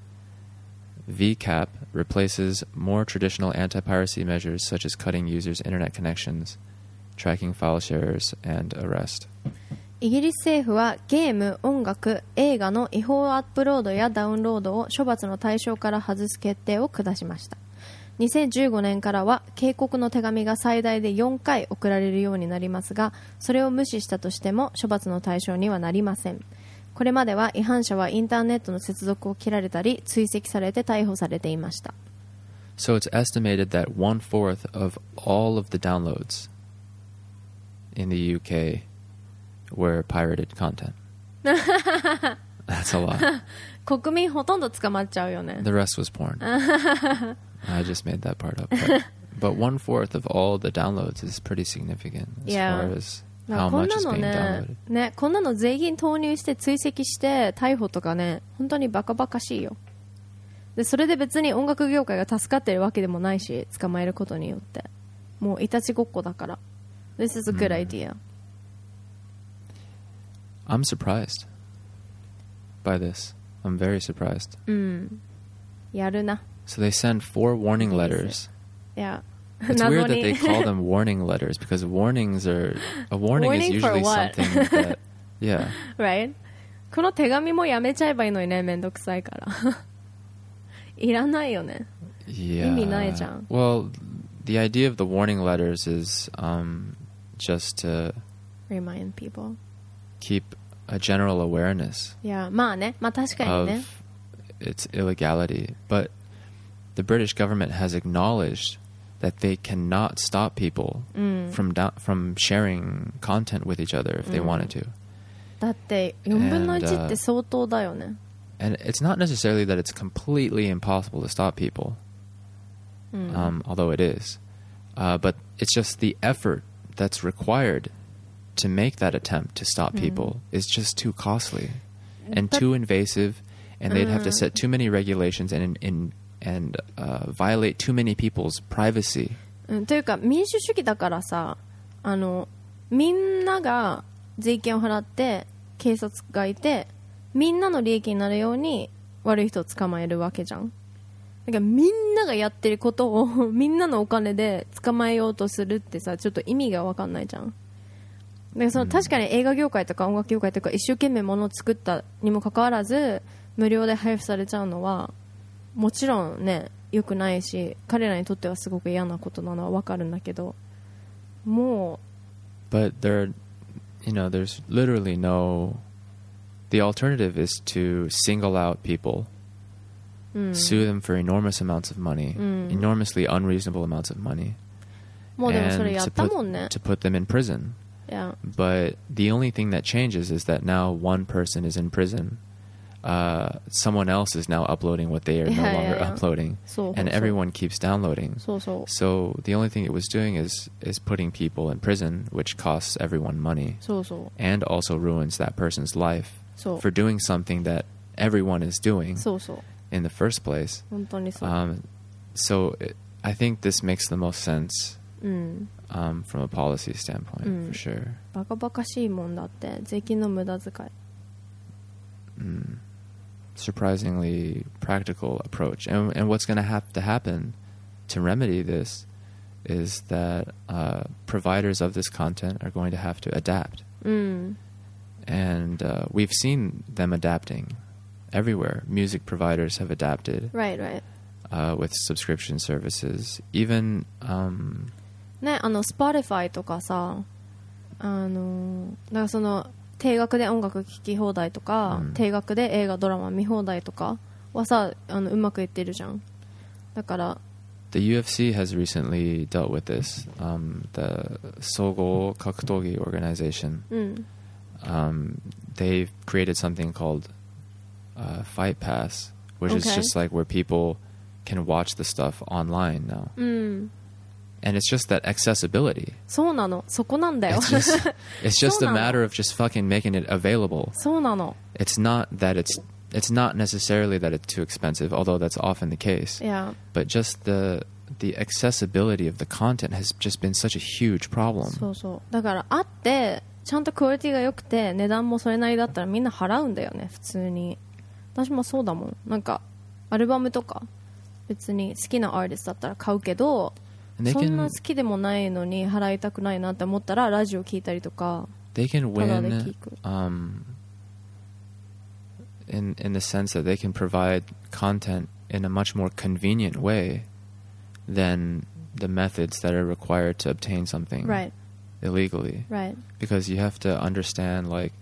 VCAP replaces more traditional anti-piracy measures such as cutting users' internet connections, tracking file sharers, and arrest. イギリス政府はゲーム、音楽、映画の違法アップロードやダウンロードを処罰の対象から外す決定を下しました。2015年からは警告の手紙が最大で4回送られるようになりますが、それを無視したとしても処罰の対象にはなりません。これまでは違反者はインターネットの接続を切られたり追跡されて逮捕されていました。 So it's estimated that 1/4 of all of the downloads in the UK were pirated content. That's a lot. 国民ほとんど捕まっちゃうよね。 The rest was porn. I just made that part up. But But 1/4 of all the downloads is pretty significant as far as how こん much な is の being ね downloaded. こんなの税金投入して追跡して逮捕とかね本当にバカバカしいよ。でそれで別に音楽業界が助かってるわけでもないし、捕まえることによってもういたちごっこだから。 This is a good idea. I'm surprised by this. I'm very surprised. やるな。 So they send 4 warning letters. いや It's 謎 weird that に they call them warning letters because warnings are a warning Warning is for usually what? something that yeah. right? この手紙もやめちゃえばいいのにね、めんどくさいからいらないよね。 Yeah. 意味ないじゃん。 Well, the idea of the warning letters is just to Remind people. keep a general awareness いやまあね、まあ確かに of ね。 its illegality. But the British government has acknowledged that they cannot stop people from sharing content with each other if they wanted to. だって4分の1って相当だよね。 And it's not necessarily that it's completely impossible to stop people, although it is. But it's just the effort that's required to make that attempt to stop people is just too costly and too invasive, and they'd have to set too many regulations and violate too many people's privacy. というか民主主義だからさ、みんなが税金を払って警察がいて、みんなの利益になるように悪い人を捕まえるわけじゃん。だからみんながやってることをみんなのお金で捕まえようとするってさ、ちょっと意味が分かんないじゃん。だからその確かに映画業界とか音楽業界とか一生懸命ものを作ったにもかかわらず無料で配布されちゃうのはもちろんね良くないし、彼らにとってはすごく嫌なことなのは分かるんだけど、もう But there's literally no. The alternative is to single out people, sue them for enormous amounts of money, enormously unreasonable amounts of money, もうでもそれ and やったもんね。 to put them in prison. いや But the only thing that changes is that now one person is in prison. Someone else is now uploading what they are no longer uploading, そう and everyone keeps downloading. そうそう So the only thing it was doing is putting people in prison, which costs everyone money そうそう and also ruins that person's life そう for doing something that everyone is doing そうそう in the first place. 本当にそう。 So I think this makes the most sense うん、 from a policy standpoint, for sure. バカバカしいもんだって税金の無駄遣い。 Surprisingly practical approach. And what's going to have to happen to remedy this is that providers of this content are going to have to adapt. うん、 And we've seen them adapting everywhere. Music providers have adapted right right with subscription services. Even ね、Spotify とかさ、だからその定額で音楽聴き放題とか、定額で映画ドラマ見放題とかはさ、うまくいってるじゃん。だから the UFC has recently dealt with this. The Sogo Kakutogi organization. うん、 They've created something called Fight Pass, which is Okay. just like where people can watch the stuff online now. うん、 And it's just that accessibility. そうなの、そこなんだよ。 It's just a そうなの。 matter of just fucking making it available. そうなの。 It's not not necessarily that it's too expensive, although that's often the case. いや、 But just the accessibility of the content has just been such a huge problem. そうそう。だからあってちゃんとクオリティが良くて値段もそれなりだったらみんな払うんだよね、普通に。私もそうだもん。なんかアルバムとか別に好きなアーティストだったら買うけど、 And they そんな can 好きでもないのに払いたくないなって思ったらラジオ聞いたりとか。 they can ただで win 聞く。 in the sense that they can provide content in a much more convenient way than the methods that are required to obtain something Right, illegally. right. Because you have to understand like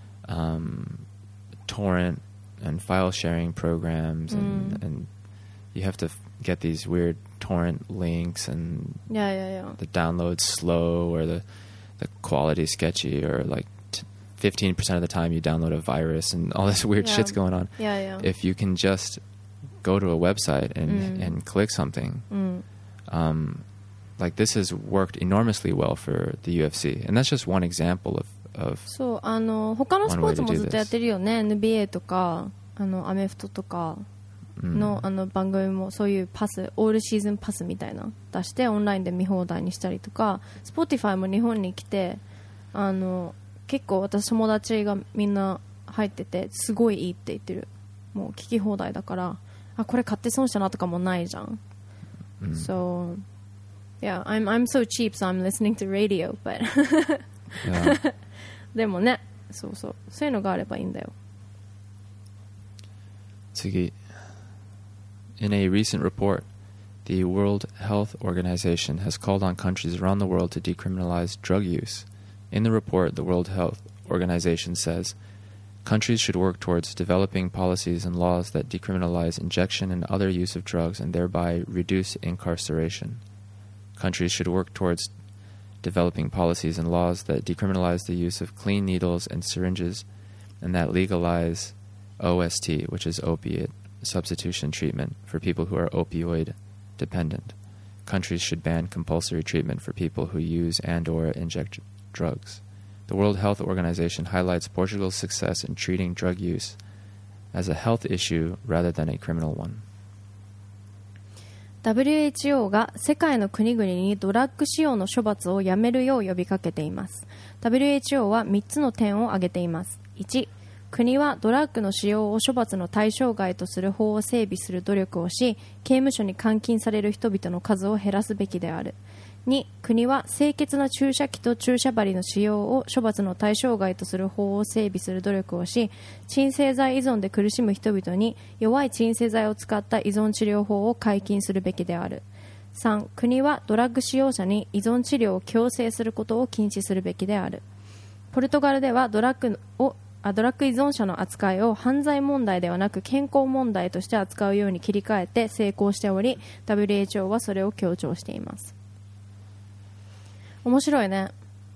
torrent and file sharing programs, and you have to get these weird torrent links, and いやいやいや。 the download's slow, or the quality is sketchy, or like 15% of the time you download a virus, and all this weird Yeah. shit's going on. いやいや。 If you can just go to a website and click something, like this has worked enormously well for the UFC, and that's just one example of そう他のスポーツもずっとやってるよね。 NBA とかアメフトとかの、番組もそういうパス、オールシーズンパスみたいな出してオンラインで見放題にしたりとか、 Spotify も日本に来て結構私友達がみんな入っててすごいいいって言ってる。もう聞き放題だから、あ、これ買って損したなとかもないじゃん。So yeah, I'm so cheap, so I'm listening to radio, but yeah. でもね、そういうのがあればいいんだよ。 次。In a recent report, the World Health Organization has called on countries around the world to decriminalize drug use. In the report, the World Health Organization says countries should work towards developing policies and laws that decriminalize injection and other use of drugs and thereby reduce incarceration. Countries should work towards developing policies and laws that decriminalize the use of clean needles and syringes and that legalize OST, which is opiate substitution treatment for people who are opioid dependent. Countries should ban compulsory treatment for people who use and/or inject drugs. The World Health Organization highlights Portugal's success in treating drug use as a health issue rather than a criminal one. WHO が世界の国々にドラッグ使用の処罰をやめるよう呼びかけています。 WHO は3つの点を挙げています。 1、国はドラッグの使用を処罰の対象外とする法を整備する努力をし、刑務所に監禁される人々の数を減らすべきである。 2、国は清潔な注射器と注射針の使用を処罰の対象外とする法を整備する努力をし、鎮静剤依存で苦しむ人々に弱い鎮静剤を使った依存治療法を解禁するべきである。 3、国はドラッグ使用者に依存治療を強制することを禁止するべきである。ポルトガルではドラッグ依存者の扱いを犯罪問題ではなく健康問題として扱うように切り替えて成功しており、 WHO はそれを強調しています。面白いね。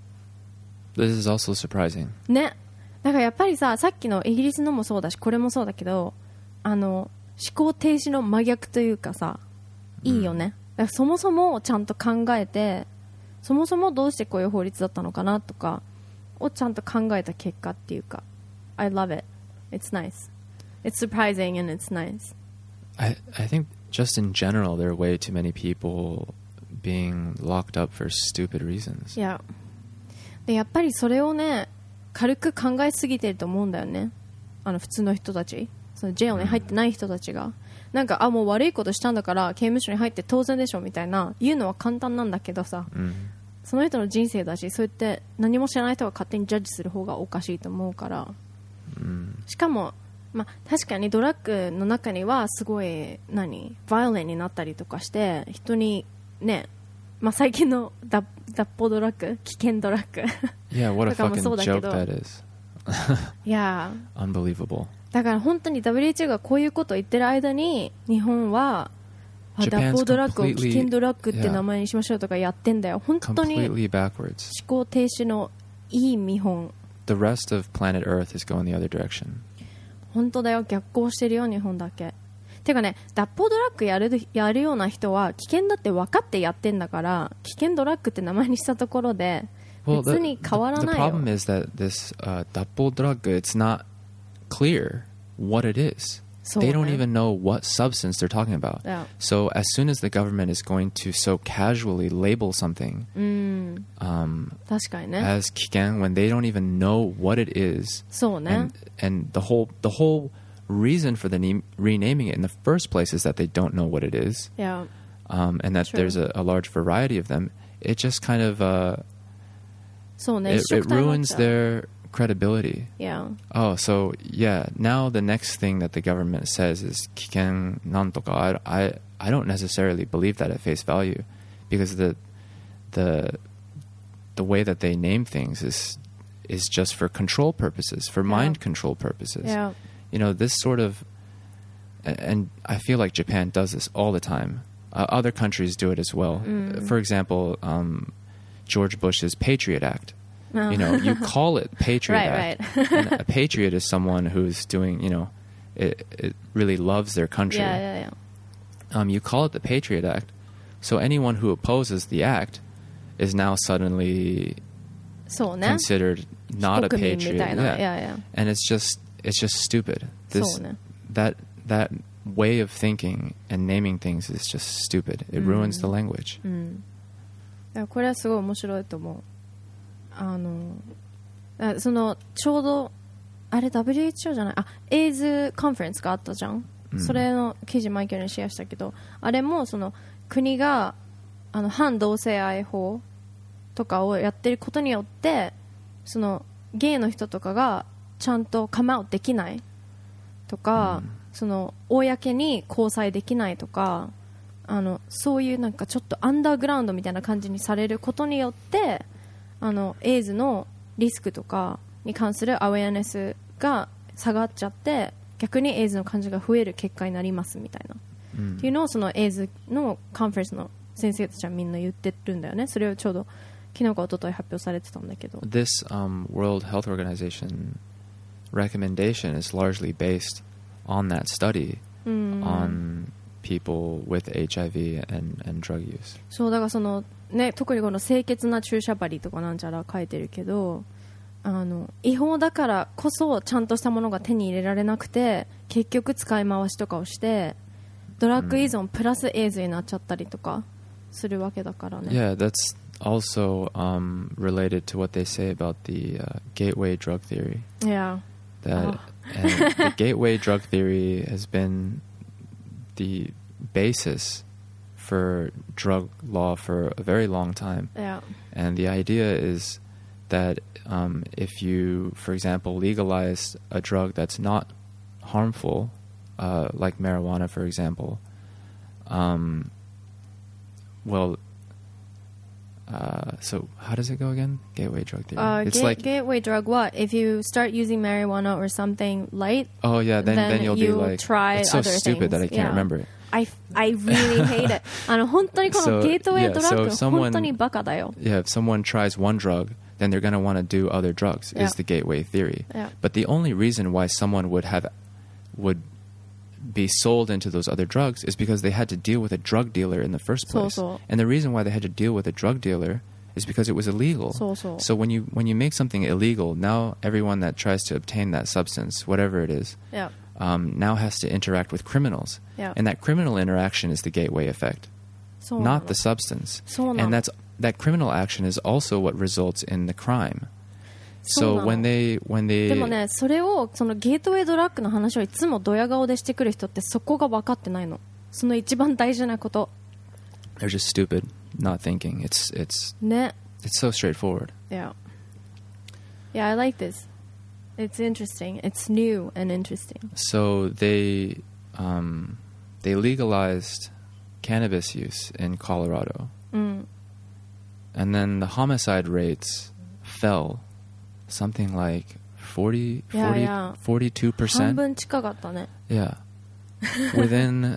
This is also surprising. ね。だからやっぱりさ、さっきのイギリスのもそうだしこれもそうだけど、思考停止の真逆というかさ、いいよね。だからそもそもちゃんと考えて、そもそもどうしてこういう法律だったのかなとかをちゃんと考えた結果っていうか、 I love it. It's nice. It's surprising and it's nice. I think just in general there are way too many people being locked up for stupid reasons. いやでやっぱりそれをね軽く考えすぎてると思うんだよね。普通の人たち、そのジェイルに入ってない人たちが、なんかもう悪いことしたんだから刑務所に入って当然でしょみたいな言うのは簡単なんだけどさ、その人の人生だし、そうやって何も知らない人が勝手にジャッジする方がおかしいと思うから、しかも確かにドラッグの中にはすごいバイオレンになったりとかして人にね、最近の脱法ドラッグ、危険ドラッグ Yeah, what a とかも fucking そうだけ joke ど、 that is. いや Unbelievable. だから本当に WHO がこういうことを言ってる間に日本は脱 Japan's 法ドラッグを completely- 危険ドラッグって名前にしましょうとかやってんだよ。本当に Completely backwards. 思考停止のいい見本。 The rest of planet Earth is going the other direction. 本当だよ、逆行してるよ日本だけ。てかね、脱法ドラッグやるような人は危険だって分かってやってんだから、危険ドラッグって名前にしたところで Well, 別に変わら the ないよ。 problem is that this double drug, it's not clear what it is. そうね。 They don't even know what substance they're talking about. Yeah. So as soon as the government is going to so casually label something 確かにね。 as 危険 when they don't even know what it is, そうね。 and the whole reason for the renaming it in the first place is that they don't know what it is, いや and that True. there's a large variety of them. It just kind of そうね。 it 一色体になっ ruins ちゃう。 their credibility. いや Oh, so yeah. Now the next thing that the government says is 危険なんとか. I don't necessarily believe that at face value, because the way that they name things is just for control purposes, for mind control purposes. いや You know, this sort of, and I feel like Japan does this all the time. Other countries do it as well. For example, George Bush's Patriot Act. You know, you call it Patriot Right, Act. And a patriot is someone who's doing, you know, it really loves their い country. やいやいや。 You call it the Patriot Act So anyone who opposes the act is now suddenly そうね considered not a 非国民み patriot. たいな Yeah. yeah. And it's just stupid. This そうね that way of thinking and naming things is just stupid. It ruins the language. いやこれはすごい面白いと思うそのちょうどあれ WHO じゃないエイズカンファレンスがあったじゃん、それの記事マイケルにシェアしたけどあれもその国が反同性愛法とかをやってることによってそのゲイの人とかがちゃんとカムアウトできないとか、その公に交際できないとかそういうなんかちょっとアンダーグラウンドみたいな感じにされることによってエイズのリスクとかに関するアウェアネスが下がっちゃって逆にエイズの患者が増える結果になりますみたいな、っていうのをそのエイズのカンファレンスの先生たちはみんな言ってるんだよね。それをちょうど昨日か一昨日発表されてたんだけど This World Health Organization recommendation is largely based on that study on people with HIV and drug use. そうだからその、ね、特にこの清潔な注射針とかなんちゃら書いてるけど違法だからこそちゃんとしたものが手に入れられなくて結局使い回しとかをしてドラッグ依存プラスエイズになっちゃったりとかするわけだからね。 Yeah, that's also related to what they say about the gateway drug theory. Yeah. And the gateway drug theory has been the basis for drug law for a very long time. Yeah. And the idea is that if you, for example, legalize a drug that's not harmful, like marijuana, for example, so how does it go again? Gateway drug theory. It's like gateway drug. What if you start using marijuana or something light? Oh yeah, then you'll be like. Try it's so other stupid things. that I can't remember it. I really hate it. 本当にこのゲートウェイドラッグ本当にバカだよ。 Yeah, if someone tries one drug, then they're going to want to do other drugs. Yeah. Is the gateway theory. Yeah. But the only reason why someone would be sold into those other drugs is because they had to deal with a drug dealer in the first place. And the reason why they had to deal with a drug dealer is because it was illegal. So when you make something illegal, now everyone that tries to obtain that substance, whatever it is, Yeah. Now has to interact with criminals. Yeah. And that criminal interaction is the gateway effect, not the substance. And that criminal action is also what results in the crime. So when they でもね、それをそのゲートウェイドラッグの話をいつもドヤ顔でしてくる人ってそこが分かってないの。その一番大事なこと。 They're just stupid, not thinking. It's ね。 It's so straightforward. Yeah. Yeah, I like this. It's interesting. It's new and interesting. So they legalized cannabis use in Colorado. And then the homicide rates fell something like 42%. 半分近かったね。 Yeah. Within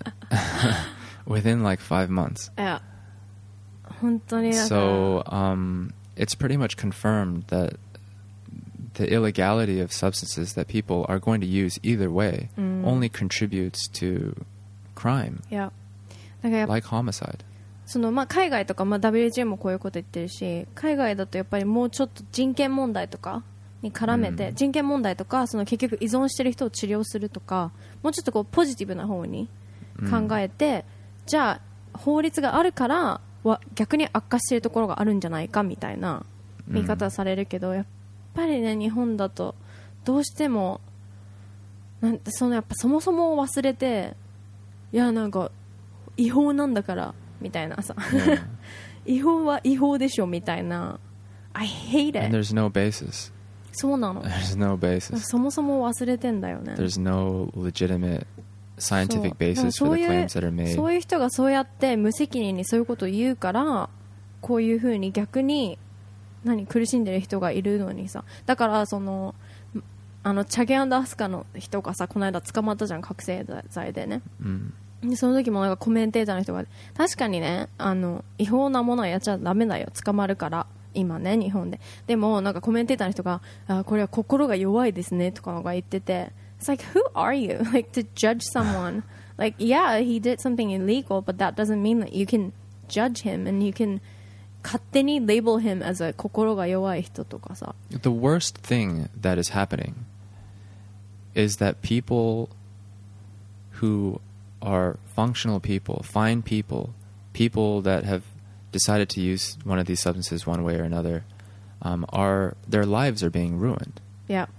like 5 months. Yeah. 本当にだから。 So it's pretty much confirmed that the illegality of substances that people are going to use either way only contributes to crime, Yeah. だから like homicide. その海外とか、WHO もこういうこと言ってるし、海外だとやっぱりもうちょっと人権問題とかに絡めて、人権問題とかその結局依存してる人を治療するとか、もうちょっとこうポジティブな方に考えて、じゃあ法律があるから逆に悪化してるところがあるんじゃないかみたいな見方されるけど、やっぱりね日本だとどうしてもやっぱそもそも忘れて、いやなんか違法なんだからみたいなさ、違法は違法でしょみたいな。I hate it. And there's no basis. そうなの。 There's no basis. そもそも忘れてんだよね。 There's no legitimate scientific basis for the claims that are made. そういう人がそうやって無責任にそういうことを言うから、こういう風に逆に苦しんでる人がいるのにさ。だからそのチャゲ&アスカの人がさ、この間捕まったじゃん、覚醒剤でね。でその時もなんかコメンテーターの人が確かにね違法なものはやっちゃダメだよ、捕まるから今ね日本で。でもなんかコメンテーターの人がこれは心が弱いですねとかが言ってて、 It's like who are you like to judge someone like yeah he did something illegal but that doesn't mean that you can judge him and you can 勝手に label him as a 心が弱い人とかさ。 The worst thing that is happening is that people who are functional people, fine people, people that have decided to use one of these substances one way or another, their lives are being ruined. Yeah.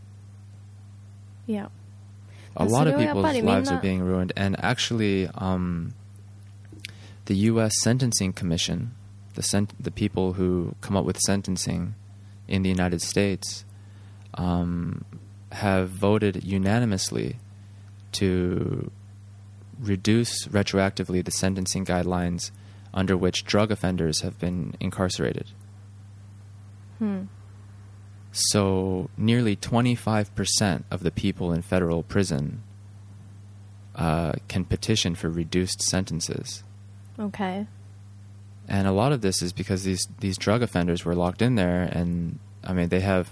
Yeah. A lot of people's lives are being ruined. And actually, the U.S. Sentencing Commission, the people who come up with sentencing in the United States, have voted unanimously to reduce retroactively the sentencing guidelines under which drug offenders have been incarcerated. So nearly 25% of the people in federal prison can petition for reduced sentences. Okay. And a lot of this is because these drug offenders were locked in there, and I mean they have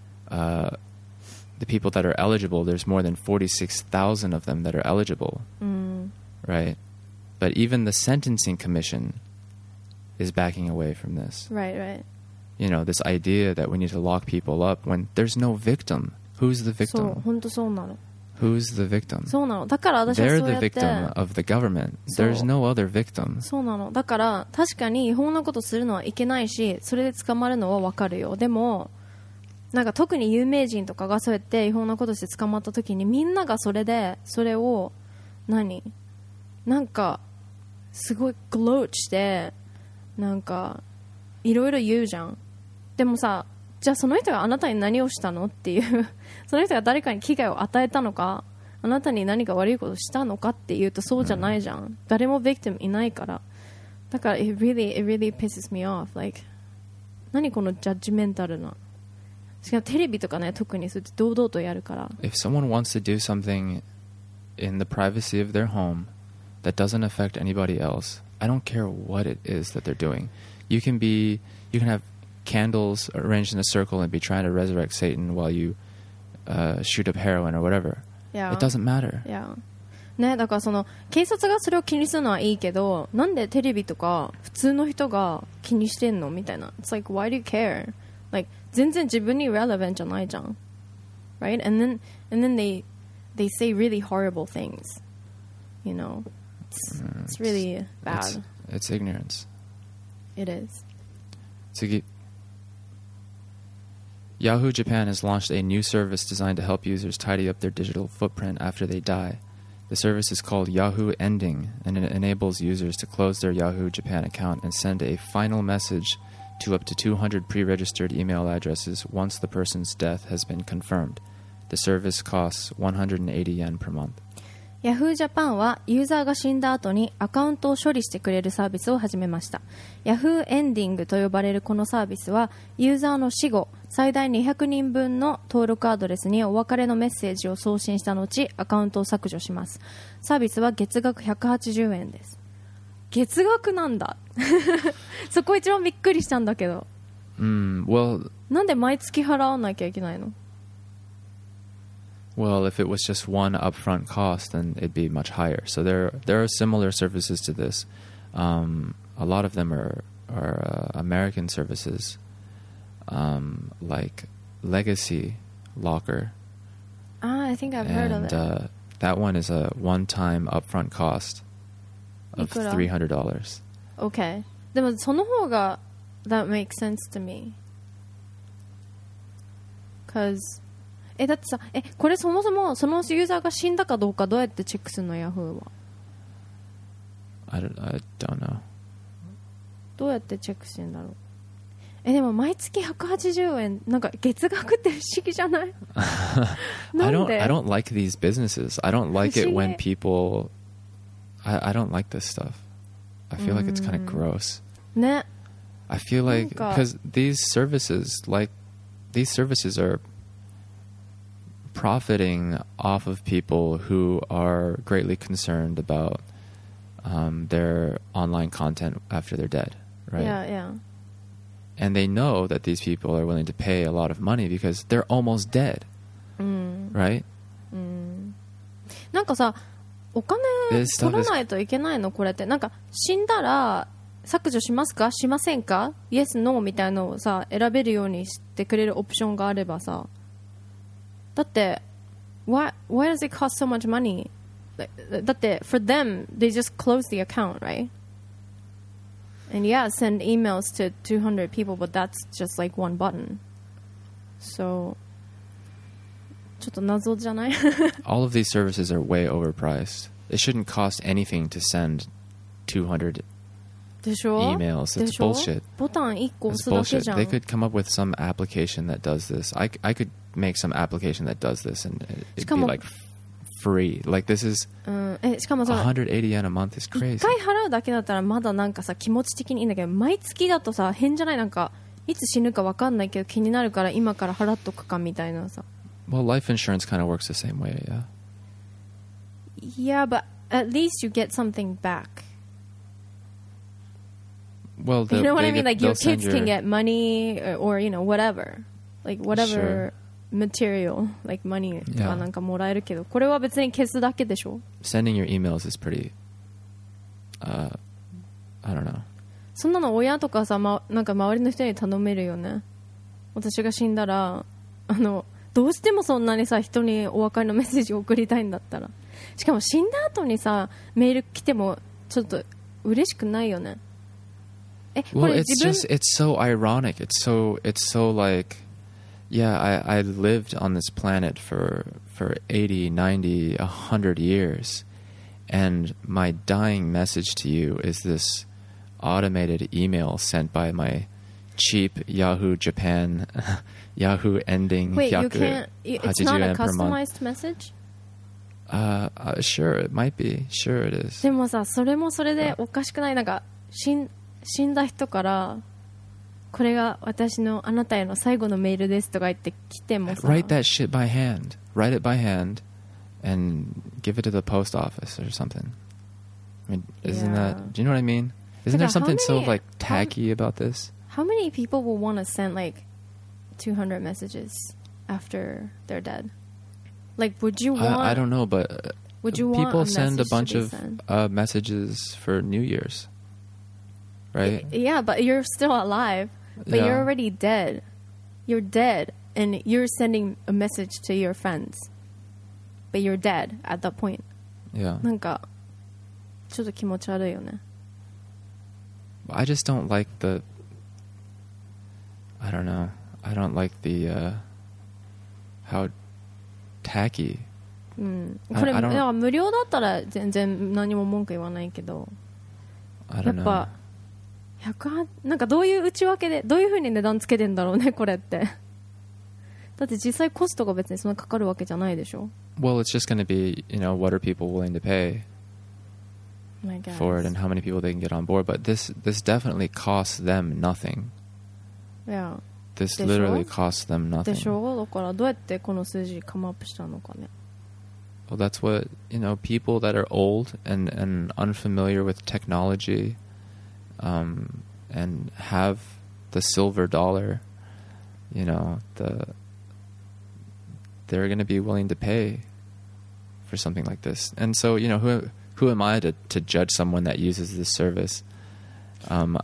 the people that are eligible. There's more than 46,000 of them that are eligible, right? But even the Sentencing Commission is backing away from this. Right, right. You know, this idea that we need to lock people up when there's no victim. Who's the そう、 victim? 本当そうなの。 Who's the victim? そうなの。だから私は They're そう the やって。 victim of the government. There's no other victim. そうなの。だから確かに違法なことするのはいけないし、それで捕まるのはわかるよ。でもなんか特に有名人とかがそうやって違法なことして捕まった時にみんながそれをなんかすごいグローチしてなんかいろいろ言うじゃん。でもさ、じゃあその人があなたに何をしたのっていうその人が誰かに危害を与えたのか、あなたに何か悪いことしたのかっていうとそうじゃないじゃん。誰もビクティムいないから。だから it really pisses me off. Like 何このジャッジメンタルな。しかもテレビとかね、特にそうやって堂々とやるから。 If someone wants to do something in the privacy of their home that doesn't affect anybody else, I don't care what it is that they're doing. You can have candles arranged in a circle and be trying to resurrect Satan while you shoot up heroin or whatever. Yeah. It doesn't matter. Yeah. ね、だからその警察がそれを気にするのはいいけど、なんでテレビとか普通の人が気にしてんのみたいな。It's like why do you care? Like 全然自分に relevant じゃないじゃん。Right? And then they say really horrible things. You know. It's really bad. It's ignorance. It is. 次. Yahoo Japan has launched a new service designed to help users tidy up their digital footprint after they die. The service is called Yahoo Ending, and it enables users to close their Yahoo Japan account and send a final message to up to 200 pre-registered email addresses once the person's death has been confirmed. The service costs 180 yen per month. Yahoo Japan はユーザーが死んだ後にアカウントを処理してくれるサービスを始めました。Yahoo エンディングと呼ばれるこのサービスはユーザーの死後最大200人分の登録アドレスにお別れのメッセージを送信した後アカウントを削除します。サービスは月額180円です。月額なんだそこ一番びっくりしたんだけど、 well, なんで毎月払わなきゃいけないの Well, if it was just one upfront cost, then it'd be much higher. So there are similar services to this. A lot of them are American services, like Legacy Locker. I think I've heard of it. That one is a one-time upfront cost of $300. Okay. でもその方が that makes sense to me. Becauseだってさ、これそもそもそのユーザーが死んだかどうかどうやってチェックするのヤフーは。 I don't know. どうやってチェックしてんだろう。でも毎月180円なんか月額って不思議じゃない？なんで？ I don't like these businesses. I don't like it when people. I don't like this stuff. I feel like it's kind of gross. ね。 I feel like because these services are profiting off of people who are greatly concerned about their online content after they're dead, right? Yeah. And they know that these people are willing to pay a lot of money because they're almost dead, right? なんかさ、お金取らないといけないのこれって。なんか死んだら削除しますかしませんか Yes, No みたいなのをさ選べるようにしてくれるオプションがあればさ、だって why does it cost so much money? だって for them they just close the account, right? And yeah, send emails to 200 people, but that's just like one button. So ちょっと謎じゃない？ All of these services are way overpriced. It shouldn't cost anything to send 200 でしょ emails. で It's しょ bullshit. ボタン1個押 It's すだけ bullshit. じゃん。 They could come up with some application that does this. I could make some application that does this, and it'd be like free. Like this is しかもその 180 yen a month is 1 crazy. 回払うだけだったらまだなんかさ気持ち的にいいんだけど、毎月だとさ変じゃない？なんかいつ死ぬか分かんないけど気になるから今から払っとくかみたいなさ。 Well, life insurance kind of works the same way, yeah. Yeah, but at least you get something back. Well, You know what I mean? Like your they'll send kids can get money or you know whatever, like whatever Sure. material, like money とか Yeah. なんかもらえるけど、これは別に消すだけでしょ。 Sending your emails is pretty. I don't know. そんなの親とかさ、なんか周りの人に頼めるよね。私が死んだらどうしてもそんなにさ人にお別れのメッセージを送りたいんだったら、しかも死んだ後にさメール来てもちょっと嬉しくないよね。こ Well, れ it's 自分 just it's so ironic. It's so like, yeah, I lived on this planet for 80, 90, 100 years, and my dying message to you is this automated email sent by my cheap Yahoo Japan Yahoo ending. Wait, you can't. It's not a 80 yen per month. customized message. Sure, it might be. Sure, it is. でもさ、それもそれでおかしくない？なんか死んだ人からこれが私のあなたへの最後のメールですとか言って来てもさ。 Write that shit by hand. Write it by hand, and give it to the post office or something. I mean, isn't Yeah. that? Do you know what I mean? Isn't there Like, how something so many- like tacky about this? How many people will want to send like 200 messages after they're dead? Like, would you want? I don't know, but Would you want people a send a message to bunch be of sent? messages for New Year's, right? Yeah, but you're still alive. But Yeah. you're already dead. You're dead, and you're sending a message to your friends. But you're dead at that point. Yeah. なんかちょっと気持ち悪いよね。 I just don't like the. I don't know. I don't like the how tacky. これ I don't- いや無料だったら全然何も文句言わないけど、 I や don't っぱ know. なんかどういう内訳でどういう風に値段つけてんだろうねこれって。だって実際コストが別にそんなかかるわけじゃないでしょ。 Well, it's just going to be, what are people willing to pay I guess. for it and how many people they can get on board. But this definitely costs them nothing. いや This でしょ？ literally costs them でし nothing. ょ。だからどうやってこの数字カムアップしたのかね。 Well, that's what, people that are old and unfamiliar with technology and have the silver dollar, they're going to be willing to pay for something like this. And so, who am I to judge someone that uses this service? No,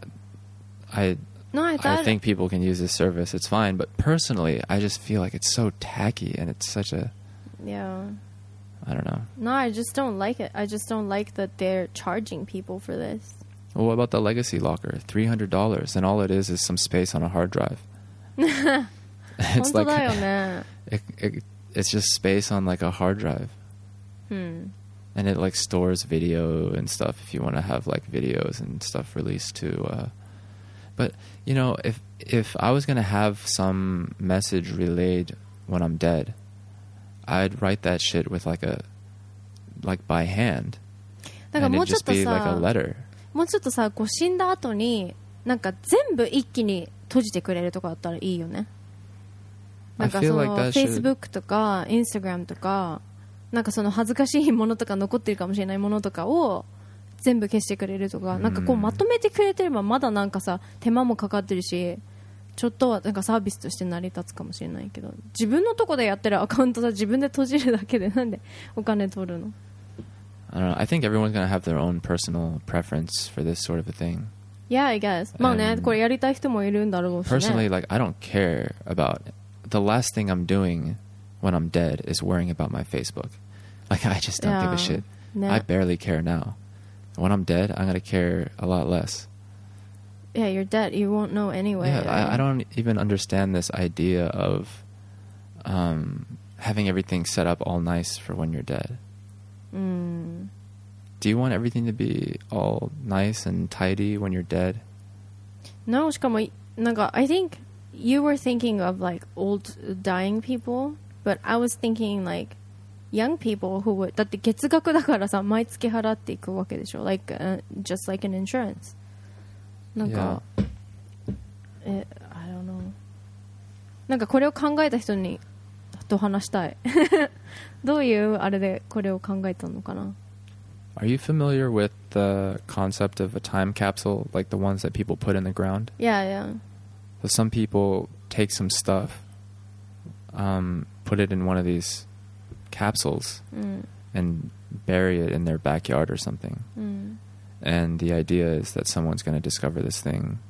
I I thought think people can use this service. It's fine. But personally, I just feel like it's so tacky and it's such a, yeah. I don't know. No, I just don't like it. I just don't like that they're charging people for this. Well, what about the legacy locker? $300, and all it is some space on a hard drive. It's 本当だよね。 it's just space on like a hard drive, and it like stores video and stuff if you want to have like videos and stuff released to. But if I was gonna have some message relayed when I'm dead, I'd write that shit with like by hand, だから and もう it'd ちょっ just と be like a さ、 letter. もうちょっとさ、こう死んだ後になんか全部一気に閉じてくれるとかだったらいいよね。なんか I feel そ like の that should- Facebook とか Instagram とかなんかその恥ずかしいものとか残ってるかもしれないものとかを全部消してくれるとか、なんかこうまとめてくれてればまだなんかさ手間もかかってるし、ちょっとはなんかサービスとして成り立つかもしれないけど、自分のとこでやってるアカウントさ自分で閉じるだけでなんでお金取るの？ I don't know. I think everyone's going to have their own personal preference for this sort of a thing. Yeah, I guess. まあね、これやりたい人もいるんだろうしね。 Personally, like, I don't care about... The last thing I'm doing when I'm dead is worrying about my Facebook. Like, I just don't give a shit. ね I barely care now. When I'm dead, I'm going to care a lot less. Yeah, you're dead. You won't know anyway. Yeah, I don't even understand this idea of having everything set up all nice for when you're dead. Do you want everything to be all nice and tidy when you're dead? No, しかもなんか I think you were thinking of like old dying people, but I was thinking like young people who would だって月額だからさ毎月払っていくわけでしょ like just like an insurance なんか、I don't know なんかこれを考えた人にと話したいどういうあれでこれを考えたのかな Are you familiar with the concept of a time capsule, like the ones that people put in the ground? Yeah. So some people take some stuff, put it in one of these capsules, and bury it in their backyard or something. And the idea is that someone's going to discover this thing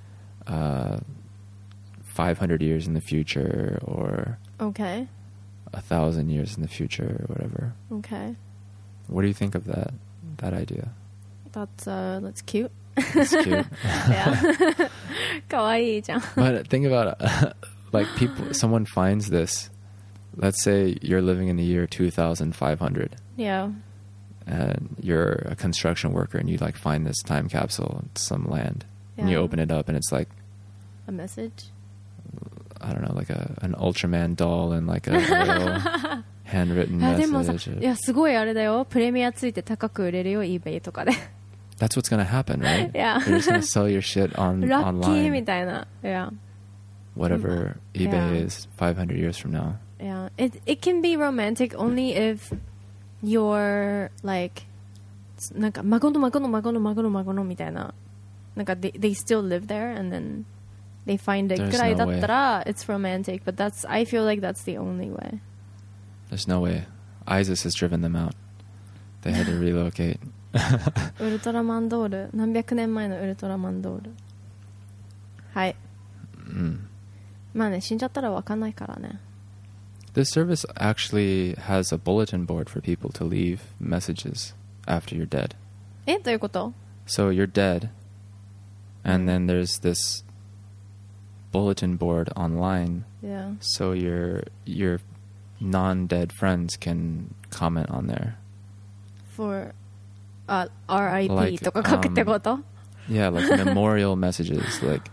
500 years in the future or Okay. 1,000 years in the future or whatever. Okay. What do you think of that idea? That's cute. It's cute. Yeah. かわいいじゃん But think about it. Like someone finds this. Let's say you're living in the year 2500. Yeah. And you're a construction worker and you like find this time capsule in some land. And you open it up and it's like a message. I don't know, like an Ultraman doll and like a little handwritten message. いやすごいあれだよプレミアついて高く売れるよ eBay とかで That's what's gonna happen, right? Yeah. You're just gonna sell your shit on ラッキー online. みたいな Yeah. Whatever eBay Yeah. is 500 years from now. Yeah. It can be romantic only if you're like なんか孫の孫の孫の孫の孫のみたいななんか they still live there and then they find it There's くらいだ no ったら it's romantic but I feel like that's the only way. There's no way. ISIS has driven them out. They had to relocate. ウルトラマンドール何百年前のウルトラマンドールはいまあね死んじゃったら分かんないからね This service actually has a bulletin board for people to leave messages after you're dead. どういうこと So you're dead, and then there's this bulletin board online. Yeah. So your non-dead friends can comment on there. For RIP Like, とか書くってこと Yeah, like memorial messages, like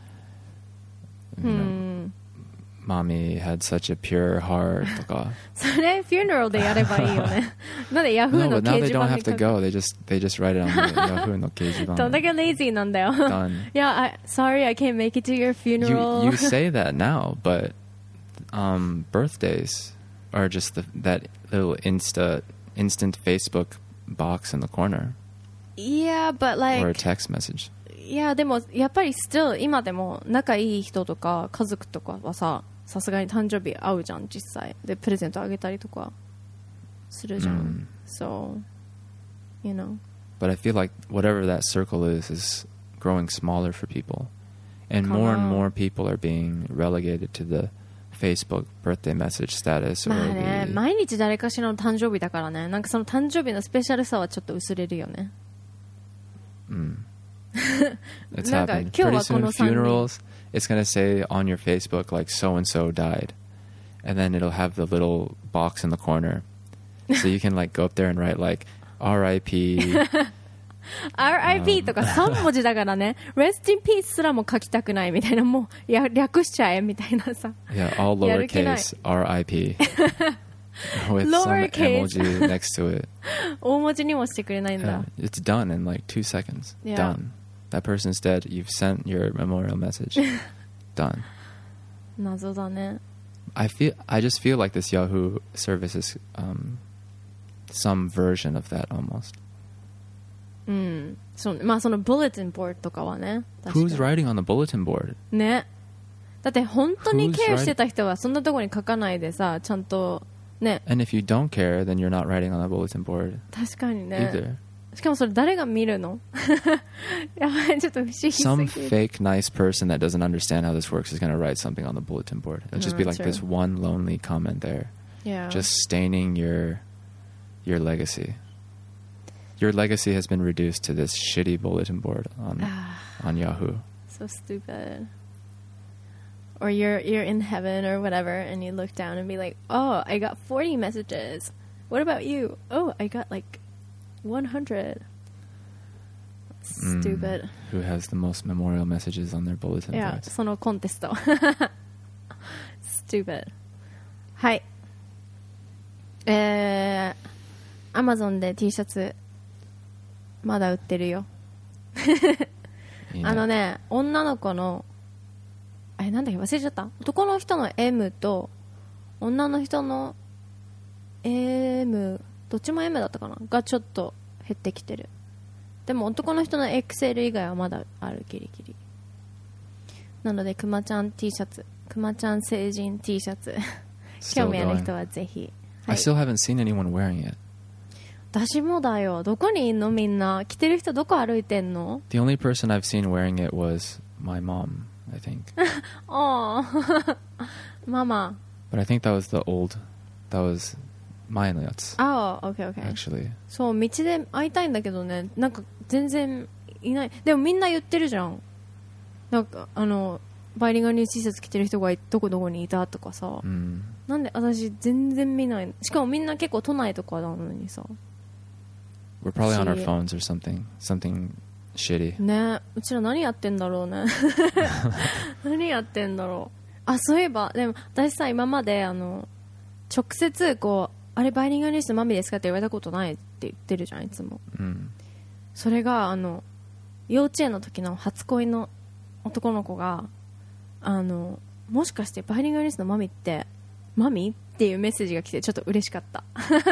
you know, Mommy had such a pure heart とかそれ funeral でやればいいよねなんで Yahoo No, の but now 掲 they 示 don't 板 have に to 書く go. They just write it on the Yahoo の掲示板どんだけ lazy なんだよ Done. Yeah, sorry I can't make it to your funeral You say that now, but birthdays are just that little instant Facebook box in the corner. Yeah, but like Or a text message. いやでもやっぱり still 今でも仲いい人とか家族とかはささすがに誕生日会うじゃん実際でプレゼントあげたりとかするじゃん、So you know But I feel like whatever that circle is growing smaller for people, and more and more people are being relegated to the Facebook birthday message status. まあ or ね the, 毎日誰かしらの誕生日だからねなんかその誕生日のスペシャルさはちょっと薄れるよね It's なんか happened. 今日 Pretty はこの soon 3人 funerals, it's going to say on your Facebook like so and so died, and then it'll have the little box in the corner, so you can like go up there and write like R.I.P. RIP とか3文字だからね Rest in Peace すらも書きたくないみたいなもう略しちゃえみたいなさ Yeah, all やる気ない lowercase R.I.P. with some Lowercase. emoji next to it. 大文字にもしてくれないんだ Yeah, it's done in like 2 seconds. Yeah. Done. That person's dead. You've sent your memorial message. Done. 謎だね I just feel like this Yahoo service is some version of that almost. まあその bulletin board とかはね Who's writing on the bulletin board? ねだって本当に Who's ケアしてた人はそんなとこに書かないでさちゃんとね And if you don't care, then you're not writing on the bulletin board 確かにね either. しかもそれ誰が見るのやばいちょっと不思議すぎ Some る fake nice person that doesn't understand how this works is going to write something on the bulletin board. It'll just be like true. this one lonely comment there, Yeah. just staining your legacy. Your legacy has been reduced to this shitty bulletin board on Yahoo. So stupid. Or you're in heaven or whatever, and you look down and be like, oh, I got 40 messages. What about you? Oh, I got like 100. Stupid. Who has the most memorial messages on their bulletin いや boards? そのコンテストStupid. はいAmazon で T シャツまだ売ってるよいいね。 あのね女の子のなんだっけ忘れちゃった。男の人の M と女の人の M どっちも M だったかながちょっと減ってきてる。でも男の人の XL 以外はまだあるギリギリなのでくまちゃん T シャツくまちゃん成人 T シャツ興 Still 味ある going. 人はぜひ、は I い、 still haven't seen anyone wearing it. 私もだよ。どこにいんのみんな。着てる人どこ歩いてんの The only person I've seen wearing it was my mom, I think. ああママ But I think that was 前のやつ。 ああ OKOK Actually. そう道で会いたいんだけどねなんか全然いない。でもみんな言ってるじゃん。なんかバイリンガルニュース T シャツ着てる人がどこどこにいたとかさ、なんで私全然見ないの。しかもみんな結構都内とかなのにさ。 We're probably on our See. phones or something shitty. ねうちら何やってんだろうね何やってんだろう。あそういえばでも私さ今まで直接こうあれバイリンガルニュースのマミですかって言われたことないって言ってるじゃんいつも。それが幼稚園の時の初恋の男の子がもしかしてバイリンガルニュースのマミってマミっていうメッセージが来てちょっと嬉しかった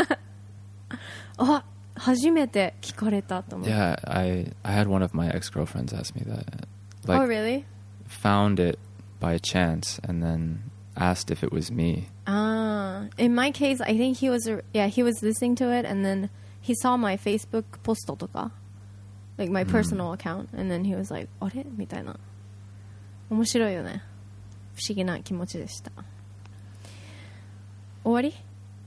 あ初めて聞かれたと思う。 Yeah, I had one of my ex-girlfriends ask me that. Oh Like, really? found it by chance and then asked if it was me. In my case I think he was listening to it and then he saw my Facebook ポストとか like my personal account and then he was like あれみたいな。面白いよね。不思議な気持ちでした。終わり？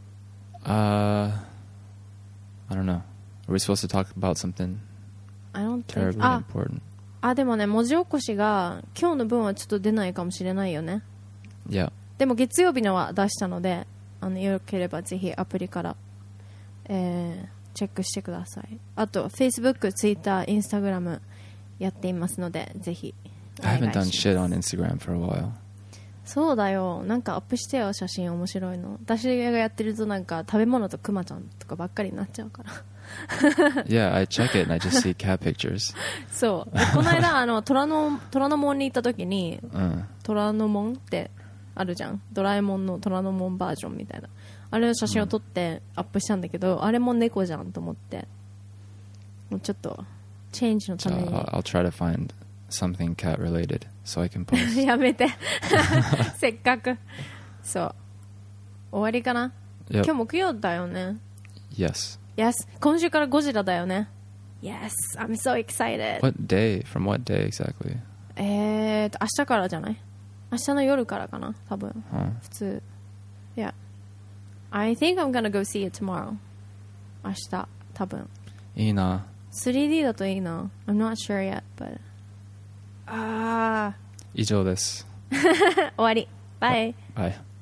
I don't know. Are we supposed to talk about something I don't think terribly important? でもね文字起こしが今日の分はちょっと出ないかもしれないよね。 Yeah. でも月曜日のは出したのでよければぜひアプリから、チェックしてください。あと Facebook、Twitter、Instagram やっていますのでぜひお I 願い haven't し done ます。 shit on Instagram for a while. そうだよ。なんかアップしてよ写真面白いの。私がやってるとなんか食べ物とクマちゃんとかばっかりになっちゃうから Yeah, I check it and I just see cat pictures. そうでこの間虎ノ門に行った時に虎ノ門ってあるじゃん。ドラえもんの虎ノ門バージョンみたいなあれの写真を撮ってアップしたんだけど、あれも猫じゃんと思ってもうちょっとチェンジのために I'll try to find something cat related so I can post. やめてせっかくそう終わりかな、 Yep. 今日木曜だよね。 Yes. Yes 今週からゴジラだよね。 Yes I'm so excited. What day? From what day exactly? 明日からじゃない？明日の夜からかな多分、普通。 Yeah I think I'm gonna go see it tomorrow. 明日多分いいな。 3D だといいな。 I'm not sure yet but 以上です。 終わりバイ。 Bye.